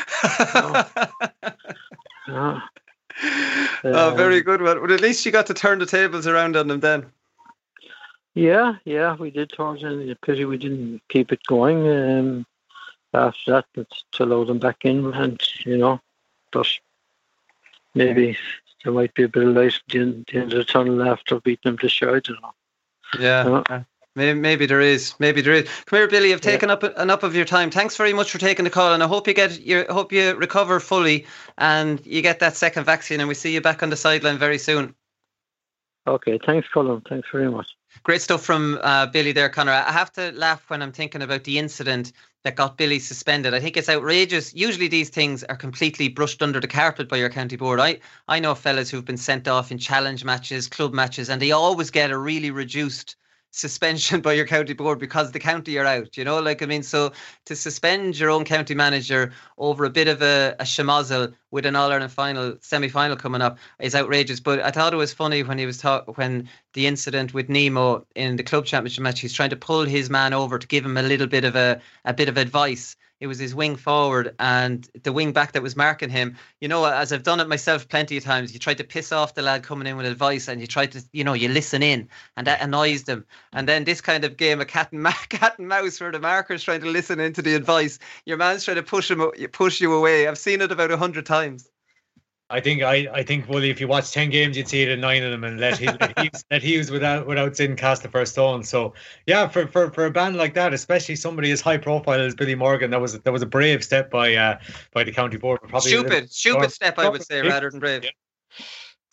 at him. Oh, very good one. Well, at least you got to turn the tables around on them then. Yeah, we did towards the end. It's a pity we didn't keep it going. After that, it's to load them back in, and but maybe there might be a bit of light at the end of the tunnel after beating them this year. I don't know. Yeah. Maybe there is. Come here, Billy. I've taken up enough of your time. Thanks very much for taking the call, and I hope you recover fully and you get that second vaccine, and we see you back on the sideline very soon. Okay, thanks, Colin. Thanks very much. Great stuff from Billy there, Conor. I have to laugh when I'm thinking about the incident that got Billy suspended. I think it's outrageous. Usually these things are completely brushed under the carpet by your county board. I know fellas who've been sent off in challenge matches, club matches, and they always get a really reduced suspension by your county board because the county are out, so to suspend your own county manager over a bit of a schmozzle with an All-Ireland semi-final coming up is outrageous. But I thought it was funny when he was when the incident with Nemo in the club championship match, he's trying to pull his man over to give him a little bit of advice. It was his wing forward and the wing back that was marking him. As I've done it myself plenty of times, you try to piss off the lad coming in with advice, and you try to, you listen in, and that annoys them. And then this kind of game of cat and mouse, where the marker's trying to listen into the advice, your man's trying to push you away. I've seen it about 100 times. I think, Willie, if you watch 10 games, you'd see it in 9 of them, and let Hughes without sin cast the first stone. So yeah, for a band like that, especially somebody as high profile as Billy Morgan, that was a brave step by the county board. Stupid step, I would say, rather than brave. Yeah.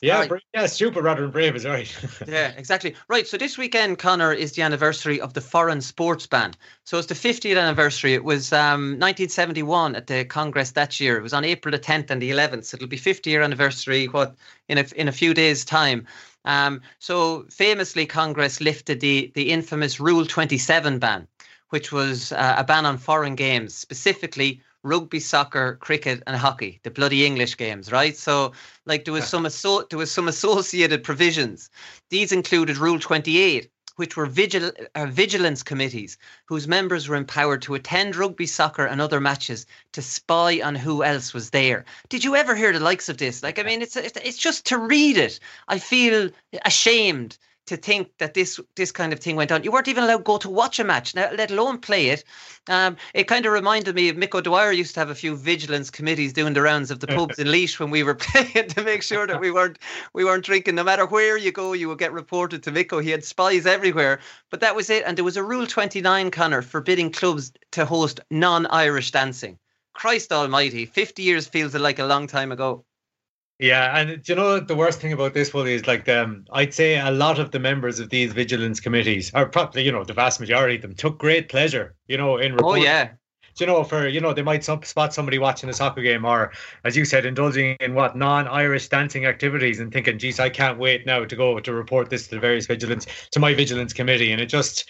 Yeah, Right. yeah, stupid rather than brave is right. Yeah, exactly. Right. So this weekend, Connor, is the anniversary of the foreign sports ban. So it's the 50th anniversary. It was 1971 at the Congress that year. It was on April the 10th and the 11th. So it'll be 50-year anniversary in a few days' time. So famously, Congress lifted the infamous Rule 27 ban, which was a ban on foreign games, specifically rugby, soccer, cricket, and hockey, the bloody English games, right? So, like, there was some associated provisions. These included Rule 28, which were vigilance committees whose members were empowered to attend rugby, soccer, and other matches to spy on who else was there. Did you ever hear the likes of this? Like, I mean, it's just to read it, I feel ashamed to think that this kind of thing went on. You weren't even allowed to go to watch a match, let alone play it. It kind of reminded me of Mick O'Dwyer used to have a few vigilance committees doing the rounds of the pubs in Laois when we were playing to make sure that we weren't drinking. No matter where you go, you would get reported to Micko. He had spies everywhere. But that was it. And there was a Rule 29, Connor, forbidding clubs to host non-Irish dancing. Christ almighty, 50 years feels like a long time ago. Yeah, and you know the worst thing about this, Willie, is like I'd say a lot of the members of these vigilance committees, or probably the vast majority of them, took great pleasure, in reporting. Oh yeah. They might spot somebody watching a soccer game, or as you said, indulging in non-Irish dancing activities, and thinking, "Geez, I can't wait now to go to report this to my vigilance committee," and it just.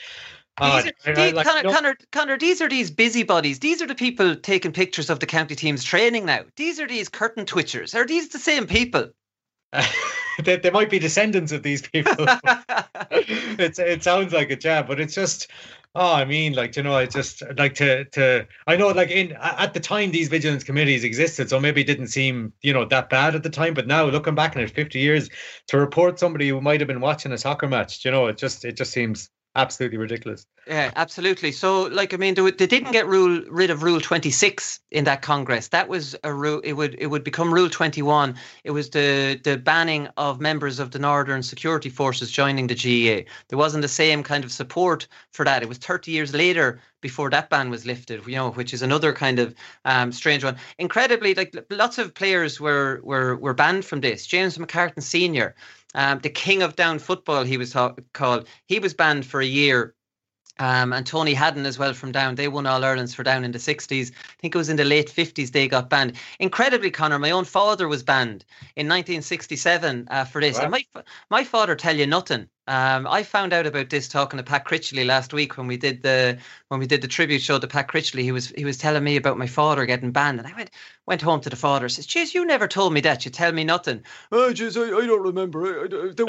Connor, these are these busybodies. These are the people taking pictures of the county team's training now. These are these curtain twitchers. Are these the same people? They might be descendants of these people. It sounds like a jab, but it's just. Oh, I mean, I just like to. I know, at the time, these vigilance committees existed, so maybe it didn't seem, that bad at the time. But now, looking back on it, 50 years to report somebody who might have been watching a soccer match, it just seems absolutely ridiculous. Yeah, absolutely. So, they didn't get rid of Rule 26 in that Congress. That was a rule. It would become Rule 21. It was the banning of members of the Northern Security Forces joining the GEA. There wasn't the same kind of support for that. It was 30 years later before that ban was lifted, which is another kind of strange one. Incredibly, lots of players were banned from this. James McCartan Sr., the king of down football, he was called. He was banned for a year. And Tony Haddon as well from Down. They won All-Irelands for Down in the 60s. I think it was in the late 50s they got banned. Incredibly, Connor, my own father was banned in 1967 for this. Wow. And my father tell you nothing. I found out about this talking to Pat Critchley last week when we did the tribute show to Pat Critchley. He was telling me about my father getting banned, and I went home to the father. Says, "Jeez, you never told me that. You tell me nothing." "Oh, jeez, I don't remember.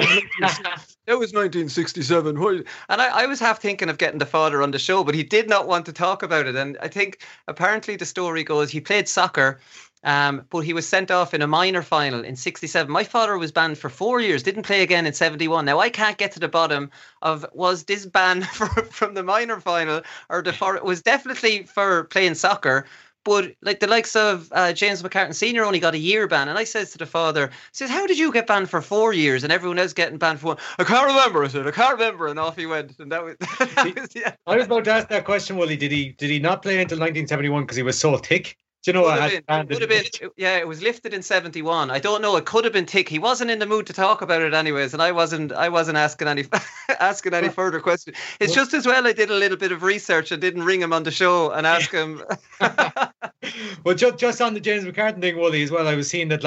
That was 1967." And I was half thinking of getting the father on the show, but he did not want to talk about it. And I think apparently the story goes he played soccer. But he was sent off in a minor final in 67. My father was banned for 4 years, didn't play again in 71. Now, I can't get to the bottom of, was this ban from the minor final, or it was definitely for playing soccer. But the likes of James McCartan Sr. only got a year ban. And I says to the father, "How did you get banned for 4 years and everyone else getting banned for 1? "I can't remember," I said. "I can't remember." And off he went. And that was yeah. I was about to ask that question, Willie. Did he not play until 1971 because he was so thick? Do you know what? It would have been. Yeah, it was lifted in 71. I don't know. It could have been thick. He wasn't in the mood to talk about it anyways, and I wasn't asking any further questions. It's just as well I did a little bit of research and didn't ring him on the show and ask him. Well, just on the James McCartan thing, Willie, as well, I was seeing that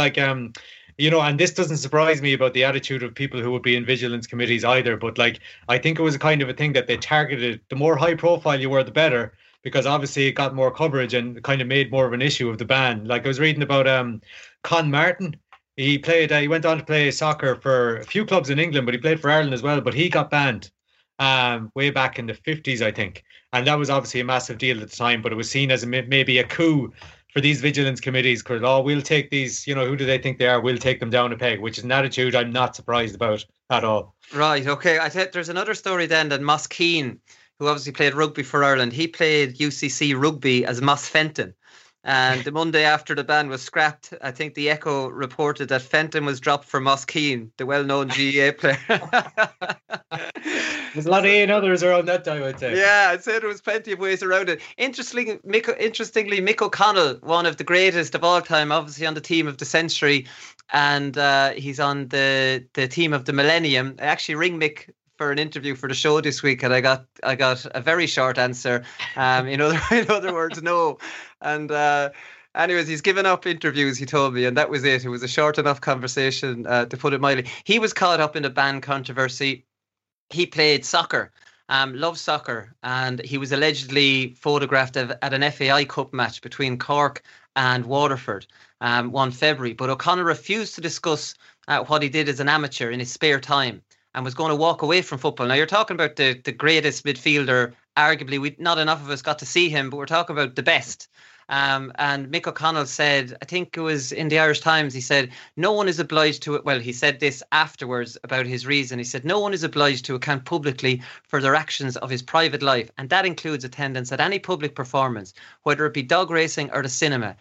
and this doesn't surprise me about the attitude of people who would be in vigilance committees either. But I think it was a kind of a thing that they targeted. The more high profile you were, the better. Because obviously it got more coverage and kind of made more of an issue of the ban. I was reading about Con Martin. He went on to play soccer for a few clubs in England, but he played for Ireland as well. But he got banned way back in the 50s, I think. And that was obviously a massive deal at the time, but it was seen as maybe a coup for these vigilance committees because, we'll take these, who do they think they are? We'll take them down a peg, which is an attitude I'm not surprised about at all. Right, okay. I think there's another story then that Moss Keane, who obviously played rugby for Ireland, he played UCC rugby as Moss Fenton. And the Monday after the ban was scrapped, I think the Echo reported that Fenton was dropped for Moss Keane, the well-known GEA player. There's a lot of A and others around that time, I'd say. Yeah, I'd say there was plenty of ways around it. Interestingly, Mick O'Connell, one of the greatest of all time, obviously on the team of the century, and he's on the team of the millennium. I actually ring Mick for an interview for the show this week, and I got a very short answer. In other words, no. And anyways, he's given up interviews, he told me, and that was it. It was a short enough conversation, to put it mildly. He was caught up in a ban controversy. He played soccer, loved soccer, and he was allegedly photographed at an FAI Cup match between Cork and Waterford one February. But O'Connell refused to discuss what he did as an amateur in his spare time and was going to walk away from football. Now, you're talking about the greatest midfielder. Arguably, not enough of us got to see him, but we're talking about the best. And Mick O'Connell said, I think it was in the Irish Times, he said, no one is obliged to, well, he said this afterwards about his reason. He said, no one is obliged to account publicly for their actions of his private life. And that includes attendance at any public performance, whether it be dog racing or the cinema.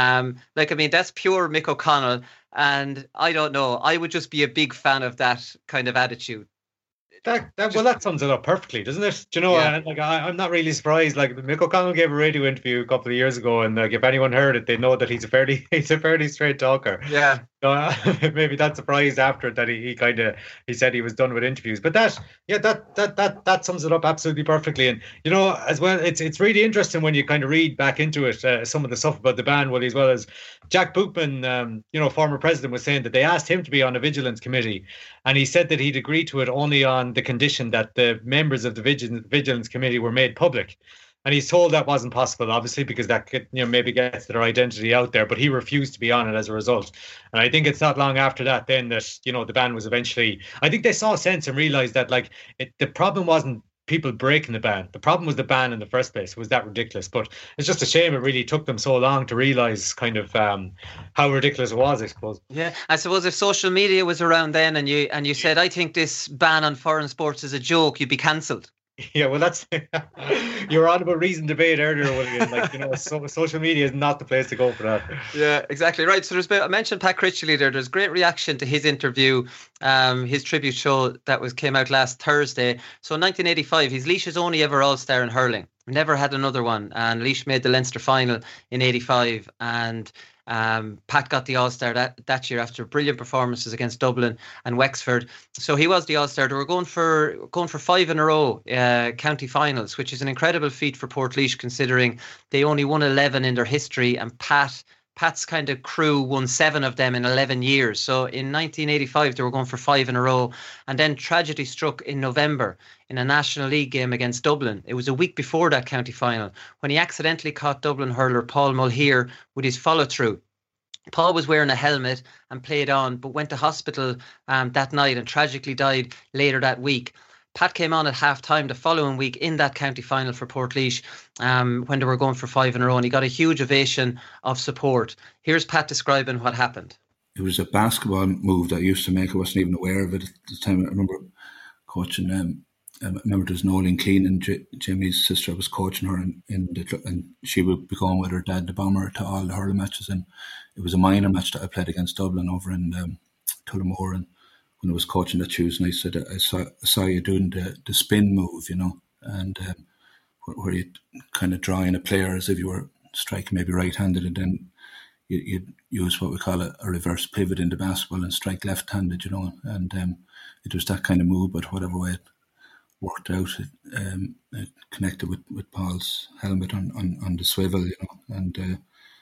That's pure Mick O'Connell. And I don't know, I would just be a big fan of that kind of attitude. That sums it up perfectly, doesn't it? Do you know? Yeah. I'm not really surprised. Like, Mick O'Connell gave a radio interview a couple of years ago, and if anyone heard it, they know that he's a fairly straight talker. Yeah. So maybe that surprised after that he said he was done with interviews. But that sums it up absolutely perfectly. And as well, it's really interesting when you kind of read back into it some of the stuff about the ban, Willie, as well as Jack Bookman, former president, was saying that they asked him to be on a vigilance committee, and he said that he'd agreed to it only on the condition that the members of the vigilance committee were made public. And he's told that wasn't possible, obviously, because that could, maybe gets their identity out there. But he refused to be on it as a result. And I think it's not long after that then that, the ban was eventually... I think they saw sense and realised that, the problem wasn't people breaking the ban. The problem was the ban in the first place. It was that ridiculous. But it's just a shame it really took them so long to realise kind of how ridiculous it was, I suppose. Yeah, I suppose if social media was around then and you said, I think this ban on foreign sports is a joke, you'd be cancelled. Yeah, well, that's you were on about reason debate earlier, William. Social media is not the place to go for that. Yeah, exactly right. So I mentioned Pat Critchley there. There's great reaction to his interview, his tribute show that came out last Thursday. So in 1985, he's Laois's only ever All-Star in hurling. Never had another one, and Laois made the Leinster final in '85, and Pat got the All-Star that year after brilliant performances against Dublin and Wexford. So he was the All-Star. They were going for 5 in a row county finals, which is an incredible feat for Portlaoise, considering they only won 11 in their history, and Pat's kind of crew won 7 of them in 11 years. So in 1985, they were going for 5 in a row. And then tragedy struck in November in a National League game against Dublin. It was a week before that county final when he accidentally caught Dublin hurler Paul Mulhere with his follow-through. Paul was wearing a helmet and played on, but went to hospital that night and tragically died later that week. Pat came on at half-time the following week in that county final for Portlaoise when they were going for 5 in a row, and he got a huge ovation of support. Here's Pat describing what happened. It was a basketball move that I used to make. I wasn't even aware of it at the time. I remember coaching, I remember there was Noeline Keenan, Jimmy's sister. I was coaching her and she would be going with her dad, the bomber, to all the hurling matches. And it was a minor match that I played against Dublin over in Tullamore, and when I was coaching that Tuesday, I said, I saw you doing the spin move, and where you kind of draw in a player as if you were striking maybe right-handed, and then you'd use what we call a reverse pivot in the basketball and strike left-handed, and it was that kind of move, but whatever way it worked out, it connected with Paul's helmet on the swivel, and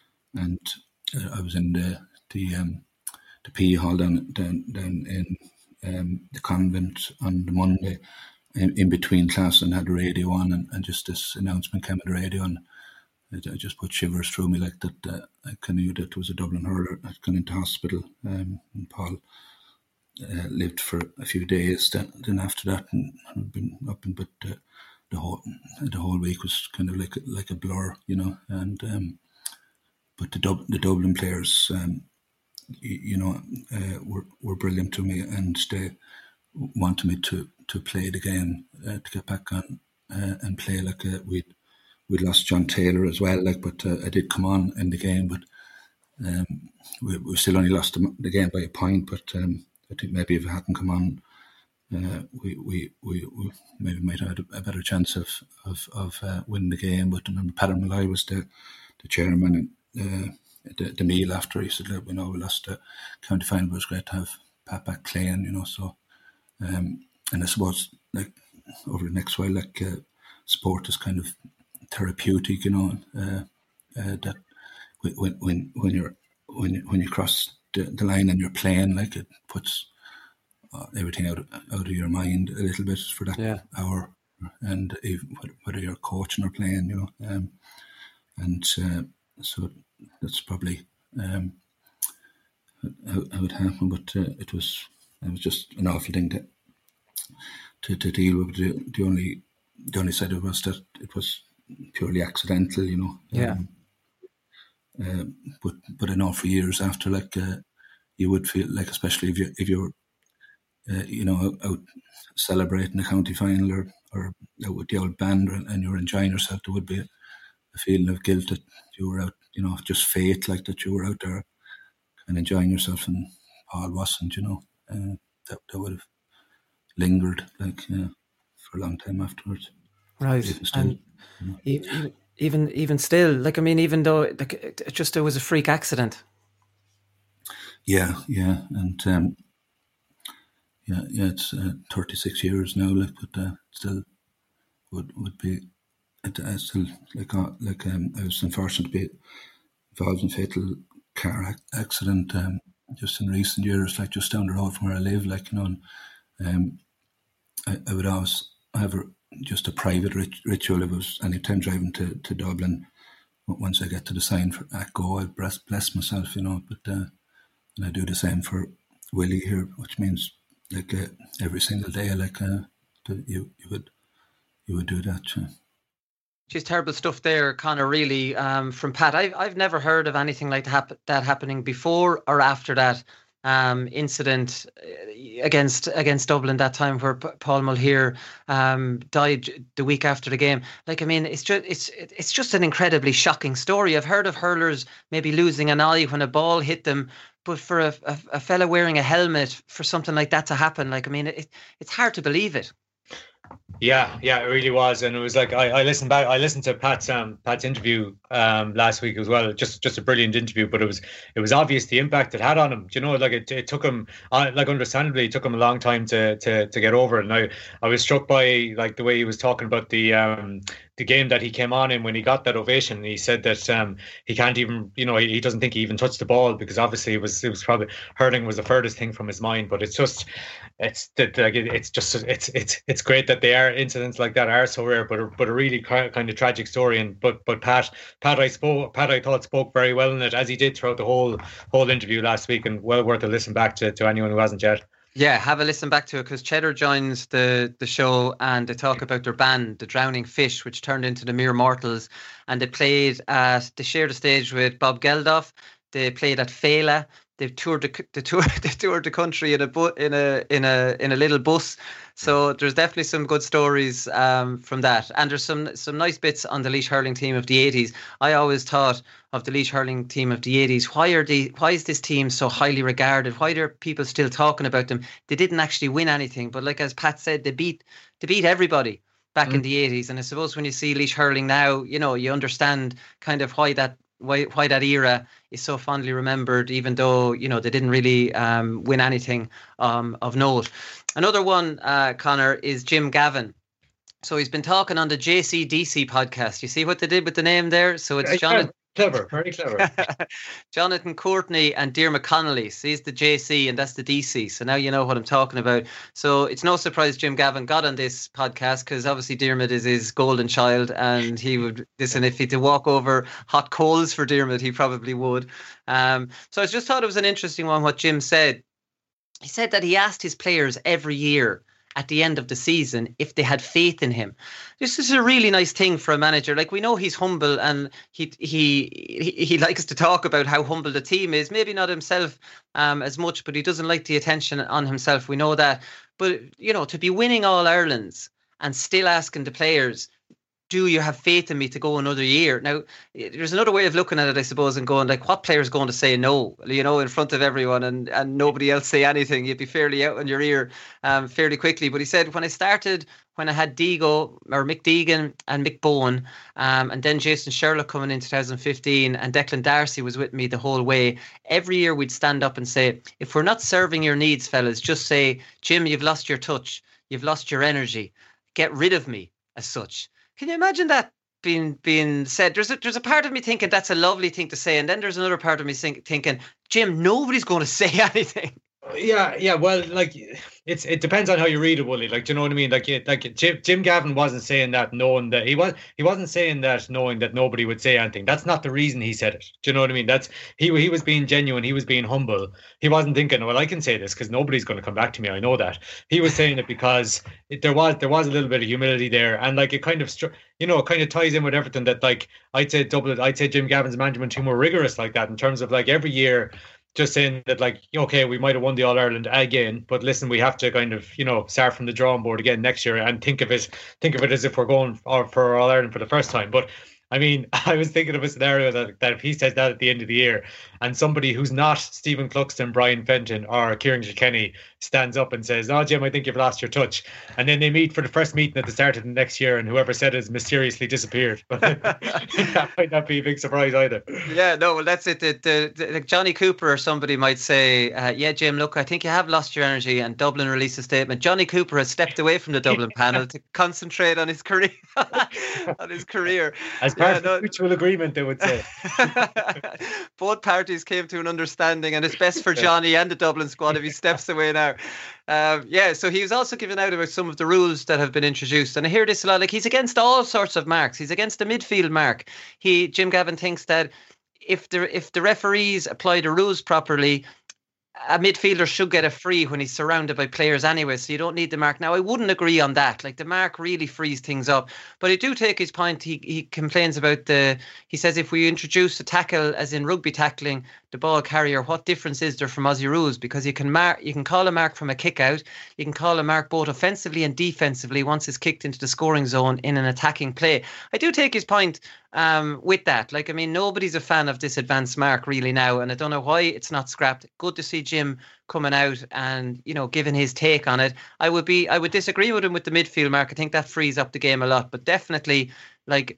I was in the PE hall down in the convent on the Monday in between class, and had the radio on, and just this announcement came on the radio, and it just put shivers through me, like that. I knew that it was a Dublin hurler that had gone into hospital, and Paul lived for a few days then after that, and had been up, but the whole week was kind of like a blur, and but the Dublin players were brilliant to me, and they wanted me to play the game, to get back on and play. We'd lost John Taylor as well, but I did come on in the game, but we still only lost the game by a point. But I think maybe if I hadn't come on, we maybe might have had a better chance of winning the game. But I remember Paddy Malloy was the chairman, and the meal after he said, "Look, we lost the county final, but it was great to have Pat back playing." So and I suppose like over the next while, like sport is kind of therapeutic, that when you cross the line and you're playing, like it puts everything out of your mind a little bit for that hour, and even whether you're coaching or playing, and so that's probably how it happened. But it was just an awful thing to deal with. The only side of it was that it was purely accidental, but I know for years after, like you would feel like, especially if you're out celebrating the county final or out with the old band and you're enjoying yourself, there would be a feeling of guilt that you were out, just fate, like that you were out there and enjoying yourself and Paul wasn't, that would have lingered like for a long time afterwards. Right. Even still, like, I mean, even though like it was a freak accident. Yeah, and it's 36 years now, like, but still would be. Still like I was unfortunate to be involved in a fatal car accident just in recent years, like just down the road from where I live, like, and I would always have just a private ritual. It was any time driving to Dublin. Once I get to the sign for Go, I bless myself, but and I do the same for Willie here, which means like every single day, like you would do that. Just terrible stuff there, Conor, really, from Pat. I've never heard of anything like that happening before or after that incident against Dublin that time, where Paul Mulhere died the week after the game. Like, I mean, it's just an incredibly shocking story. I've heard of hurlers maybe losing an eye when a ball hit them, but for a fella wearing a helmet, for something like that to happen, like, I mean, it's hard to believe it. Yeah, it really was, and it was like I listened to Pat's interview last week as well. Just a brilliant interview, but it was obvious the impact it had on him. Like it took him, like, understandably, it took him a long time to get over it. And I was struck by like the way he was talking about the game that he came on in when he got that ovation. He said that he can't even, he doesn't think he even touched the ball, because obviously it was probably hurling was the furthest thing from his mind. But it's great that they are incidents like that are so rare, but a really kind of tragic story. And but Pat I thought spoke very well in it, as he did throughout the whole interview last week, and well worth a listen back to anyone who hasn't yet. Yeah, have a listen back to it, because Cheddar joins the show and they talk about their band, The Drowning Fish, which turned into the Mere Mortals, and they shared a stage with Bob Geldof. They played at Fela. They toured the country in a little bus. So there's definitely some good stories from that, and there's some nice bits on the Laois hurling team of the 80s. I always thought of the Laois hurling team of the 80s. Why is this team so highly regarded? Why are people still talking about them? They didn't actually win anything, but like as Pat said, they beat everybody back in the 80s. And I suppose when you see Laois hurling now, you understand kind of why that era is so fondly remembered, even though they didn't really win anything of note. Another one, Conor, is Jim Gavin. So he's been talking on the JCDC podcast. You see what they did with the name there? So it's Jonathan. Clever, very clever. Jonathan Courtney and Diarmuid Connolly. So he's the JC and that's the DC. So now you know what I'm talking about. So it's no surprise Jim Gavin got on this podcast, because obviously Diarmuid is his golden child, and he would listen. If he had to walk over hot coals for Diarmuid, he probably would. So I just thought it was an interesting one what Jim said. He said that he asked his players every year at the end of the season if they had faith in him. This is a really nice thing for a manager. Like, we know he's humble, and he likes to talk about how humble the team is. Maybe not himself as much, but he doesn't like the attention on himself. We know that. But, to be winning All Irelands and still asking the players, do you have faith in me to go another year? Now, there's another way of looking at it, I suppose, and going like, what player's going to say no, in front of everyone and nobody else say anything? You'd be fairly out on your ear fairly quickly. But he said, when I had Mick Deegan and Mick Bowen, and then Jason Sherlock coming in 2015, and Declan Darcy was with me the whole way. Every year we'd stand up and say, if we're not serving your needs, fellas, just say, Jim, you've lost your touch, you've lost your energy, get rid of me as such. Can you imagine that being said? There's a part of me thinking that's a lovely thing to say, and then there's another part of me thinking, Jim, nobody's going to say anything. Yeah. Well, like it depends on how you read it, Wooly. Like, do you know what I mean? Like Jim Gavin wasn't saying that knowing that he wasn't saying that knowing that nobody would say anything. That's not the reason he said it. Do you know what I mean? That's he was being genuine. He was being humble. He wasn't thinking, well, I can say this because nobody's going to come back to me. I know that. He was saying it because there was a little bit of humility there, and like it kind of kind of ties in with everything that, like, I'd say Jim Gavin's management team were rigorous like that in terms of like every year. Just saying that, like, okay, we might have won the All-Ireland again, but listen, we have to kind of, start from the drawing board again next year and think of it as if we're going for All-Ireland for the first time. But I mean, I was thinking of a scenario that if he says that at the end of the year and somebody who's not Stephen Cluxton, Brian Fenton or Kieran Kilkenny stands up and says, "Oh, Jim, I think you've lost your touch." And then they meet for the first meeting at the start of the next year and whoever said it has mysteriously disappeared. That might not be a big surprise either. Yeah, no, well, that's it. Like Johnny Cooper or somebody might say, yeah, Jim, look, I think you have lost your energy. And Dublin released a statement. Johnny Cooper has stepped away from the Dublin panel to concentrate on his career. As part of the mutual agreement, they would say. Both parties came to an understanding, and it's best for Johnny and the Dublin squad if he steps away now. So he was also giving out about some of the rules that have been introduced, and I hear this a lot. Like, he's against all sorts of marks. He's against the midfield mark. Jim Gavin thinks that if the referees apply the rules properly, a midfielder should get a free when he's surrounded by players anyway, so you don't need the mark. Now, I wouldn't agree on that. Like, the mark really frees things up. But I do take his point. He complains about he says if we introduce a tackle, as in rugby tackling, the ball carrier, what difference is there from Aussie rules? Because you can call a mark from a kick out. You can call a mark both offensively and defensively once it's kicked into the scoring zone in an attacking play. I do take his point with that. Like, I mean, nobody's a fan of this advanced mark really now, and I don't know why it's not scrapped. Good to see Jim coming out and, giving his take on it. I would disagree with him with the midfield mark. I think that frees up the game a lot, but definitely, like,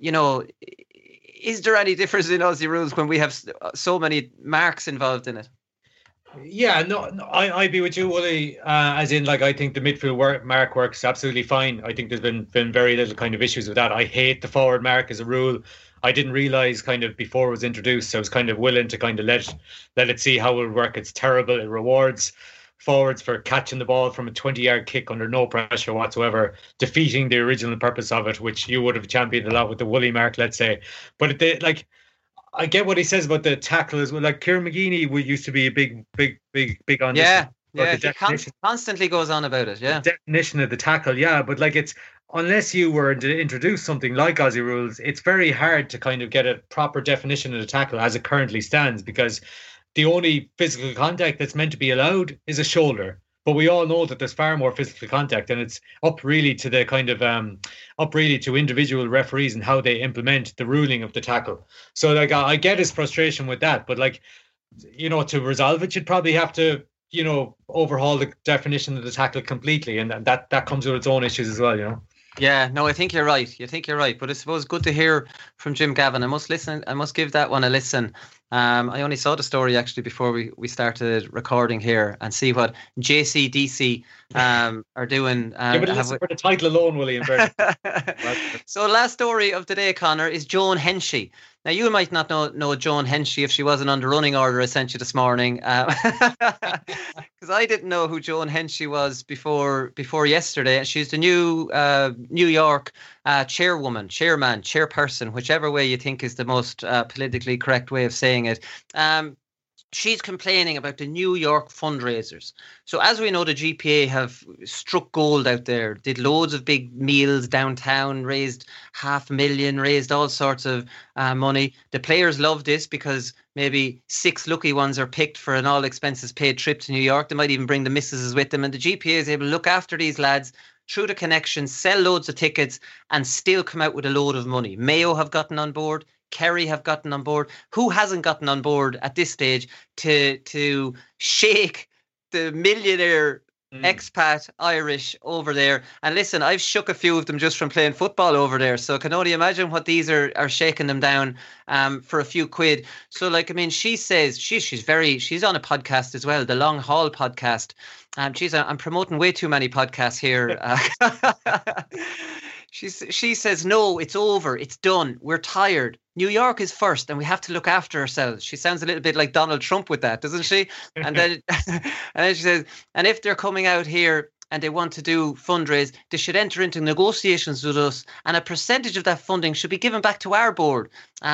is there any difference in Aussie rules when we have so many marks involved in it? Yeah, no, I'd be with you, Wooly. As in, like, I think the midfield mark works absolutely fine. I think there's been very little kind of issues with that. I hate the forward mark as a rule. I didn't realise kind of before it was introduced. So I was kind of willing to kind of let it see how it would work. It's terrible. It rewards forwards for catching the ball from a 20-yard kick under no pressure whatsoever, defeating the original purpose of it, which you would have championed a lot with the Wooly mark, let's say. But I get what he says about the tackle as well. Like, Kieran McGeeney used to be a big on this. Yeah, he constantly goes on about it. Yeah, the definition of the tackle. Yeah, but like, it's unless you were to introduce something like Aussie rules, it's very hard to kind of get a proper definition of the tackle as it currently stands, because the only physical contact that's meant to be allowed is a shoulder. But we all know that there's far more physical contact, and it's up really to the kind of to individual referees and how they implement the ruling of the tackle. So, like, I get his frustration with that, but, like, to resolve it, you'd probably have to, overhaul the definition of the tackle completely, and that comes with its own issues as well, Yeah, no, I think you're right. But I suppose good to hear from Jim Gavin. I must give that one a listen. I only saw the story actually before we started recording here, and see what JCDC are doing. Give it a listen for the title alone, William. So, last story of the day, Conor, is Joan Henchy. Now, you might not know Joan Henchy if she wasn't on the running order I sent you this morning, because I didn't know who Joan Henchy was before yesterday. She's the new New York chairperson, whichever way you think is the most politically correct way of saying it. She's complaining about the New York fundraisers. So, as we know, the GPA have struck gold out there, did loads of big meals downtown, raised $500,000, raised all sorts of money. The players love this because maybe 6 lucky ones are picked for an all expenses paid trip to New York. They might even bring the missuses with them, and the GPA is able to look after these lads, through the connections, sell loads of tickets and still come out with a load of money. Mayo have gotten on board. Kerry have gotten on board. Who hasn't gotten on board at this stage to shake the millionaire expat Irish over there? And listen, I've shook a few of them just from playing football over there, so I can only imagine what these are shaking them down for a few quid. So like, I mean, she says she's on a podcast as well, the Long Haul podcast. I'm promoting way too many podcasts here. She says, no, it's over. It's done. We're tired. New York is first and we have to look after ourselves. She sounds a little bit like Donald Trump with that, doesn't she? And then she says, and if they're coming out here and they want to do fundraise, they should enter into negotiations with us, and a percentage of that funding should be given back to our board.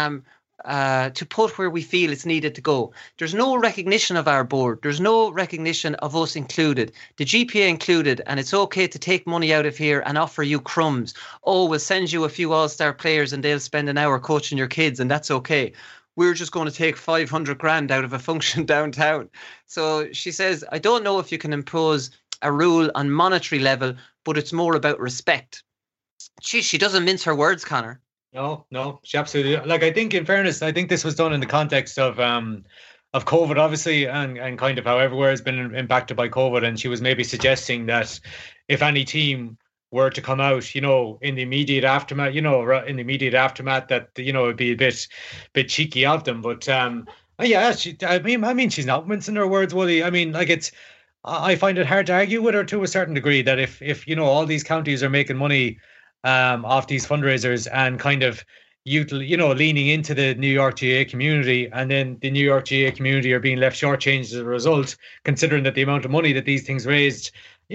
To put where we feel it's needed to go. There's no recognition of our board. There's no recognition of us included, the GPA included, and it's okay to take money out of here and offer you crumbs. Oh, we'll send you a few all-star players and they'll spend an hour coaching your kids, and that's okay. We're just going to take 500 grand out of a function downtown. So she says, I don't know if you can impose a rule on monetary level, but it's more about respect. She doesn't mince her words, Conor. No, she absolutely. Like, I think, in fairness, I think this was done in the context of COVID, obviously, and kind of how everywhere has been impacted by COVID. And she was maybe suggesting that if any team were to come out, in the immediate aftermath, that it'd be a bit cheeky of them. But yeah, I mean, she's not mincing her words, Wooly. I mean, like, I find it hard to argue with her to a certain degree that if all these counties are making money off these fundraisers and kind of leaning into the New York GAA community, and then the New York GAA community are being left shortchanged as a result, considering that the amount of money that these things raised.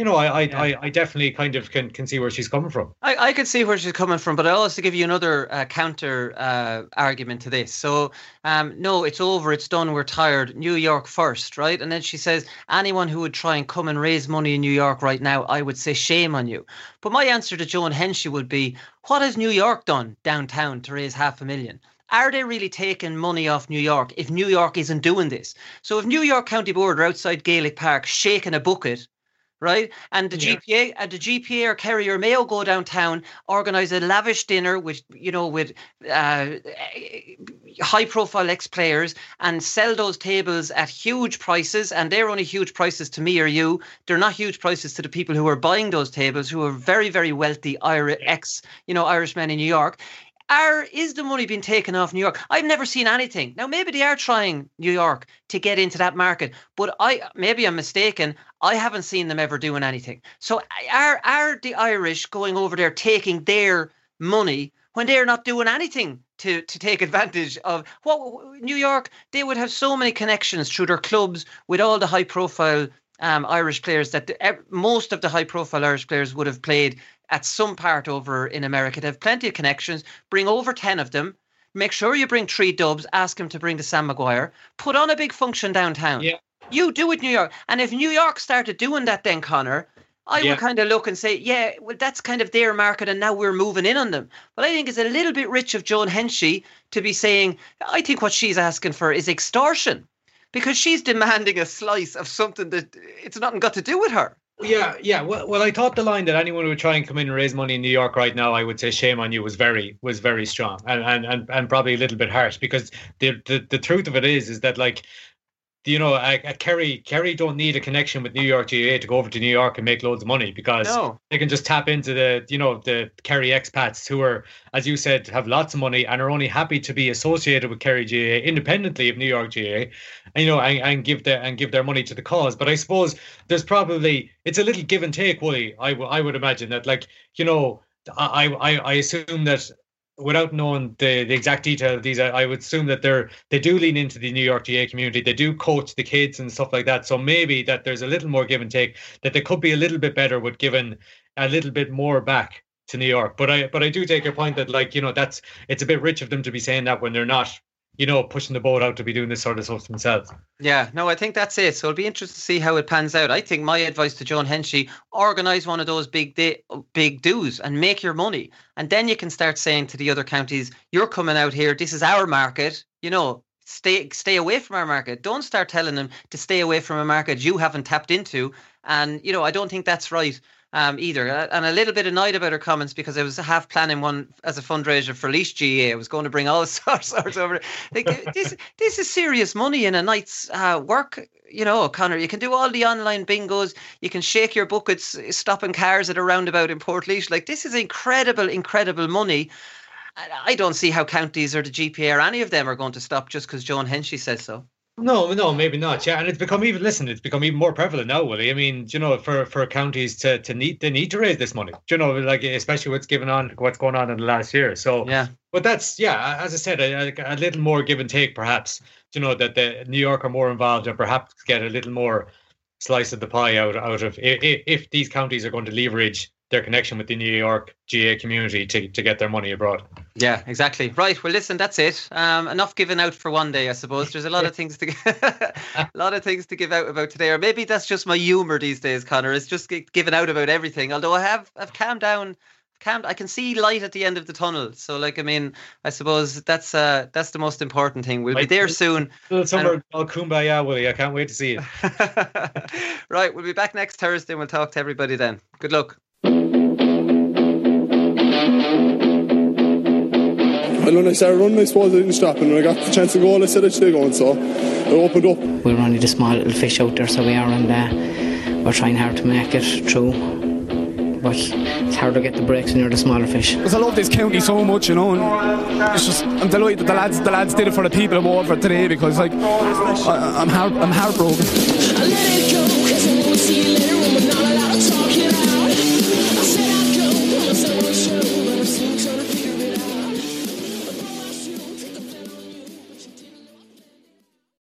I definitely kind of can see where she's coming from. I can see where she's coming from, but I'll also give you another counter argument to this. So, no, it's over, it's done, we're tired. New York first, right? And then she says, anyone who would try and come and raise money in New York right now, I would say shame on you. But my answer to Joan Henchy would be, what has New York done downtown to raise $500,000? Are they really taking money off New York if New York isn't doing this? So if New York County Board are outside Gaelic Park shaking a bucket, right? And the GPA or Kerry or Mayo go downtown, organise a lavish dinner with high-profile ex-players and sell those tables at huge prices. And they're only huge prices to me or you. They're not huge prices to the people who are buying those tables, who are very, very wealthy Irishmen in New York. Is the money being taken off New York? I've never seen anything. Now, maybe they are trying, New York, to get into that market, but maybe I'm mistaken. I haven't seen them ever doing anything. So are the Irish going over there taking their money when they're not doing anything to take advantage of New York? They would have so many connections through their clubs with all the high-profile Irish players that most of the high-profile Irish players would have played at some part over in America. They have plenty of connections. Bring over 10 of them. Make sure you bring 3 dubs. Ask them to bring the Sam Maguire. Put on a big function downtown. Yeah. You do it, New York. And if New York started doing that then, Conor, I would kind of look and say, yeah, well, that's kind of their market and now we're moving in on them. But I think it's a little bit rich of Joan Henchy to be saying, I think what she's asking for is extortion, because she's demanding a slice of something that it's nothing got to do with her. Yeah. Well, I thought the line that anyone who would try and come in and raise money in New York right now, I would say shame on you, was very strong and probably a little bit harsh, because the truth of it is that, like, Kerry don't need a connection with New York GAA to go over to New York and make loads of money, because they can just tap into the Kerry expats who are, as you said, have lots of money and are only happy to be associated with Kerry GAA independently of New York GAA, and give their money to the cause. But I suppose there's probably, it's a little give and take, Wooly. I would imagine that, like, I assume that, without knowing the exact detail of these, I would assume that they do lean into the New York GAA community. They do coach the kids and stuff like that. So maybe that there's a little more give and take, that they could be a little bit better with giving a little bit more back to New York. But I do take your point that, like, it's a bit rich of them to be saying that when they're not, pushing the boat out to be doing this sort of stuff themselves. Yeah, no, I think that's it. So it'll be interesting to see how it pans out. I think my advice to Joan Henchy, organise one of those big dues and make your money. And then you can start saying to the other counties, you're coming out here, this is our market, stay away from our market. Don't start telling them to stay away from a market you haven't tapped into. And, I don't think that's right. either. And a little bit annoyed about her comments because I was half planning one as a fundraiser for Laois GAA. I was going to bring all sorts over. Like, this is serious money in a night's work. You know, Conor, you can do all the online bingos. You can shake your buckets, stopping cars at a roundabout in Portlaoise. Like, this is incredible money. I don't see how counties or the GPA or any of them are going to stop just because Joan Henchy says so. No, maybe not. Yeah, and it's become even more prevalent now, Willie. I mean, you know, for counties to need to raise this money. You know, like especially what's going on in the last year. So yeah, but that's as I said, a little more give and take, perhaps. You know, that the New York are more involved and perhaps get a little more slice of the pie out of if these counties are going to leverage their connection with the New York GA community to get their money abroad. Yeah, exactly. Right. Well, listen, that's it. Enough given out for one day, I suppose. There's a lot of things to give out about today, or maybe that's just my humour these days, Conor. It's just giving out about everything. Although I've calmed down. I can see light at the end of the tunnel. So, like, I mean, I suppose that's the most important thing. We'll be there soon. Somewhere called Kumbaya, Willie. I can't wait to see it. Right. We'll be back next Thursday and we'll talk to everybody then. Good luck. And when I started running, I suppose I didn't stop, and when I got the chance to go, I said I should go, and so I opened up. We're only the small little fish out there, so we are, and we're trying hard to make it through. But it's hard to get the breaks when you're the smaller fish. Because I love this county so much, you know, and it's just, I'm delighted that the lads did it for the people who over today, because like I'm heartbroken. I let it go, 'cause I won't see you later when we're not allowed to talk.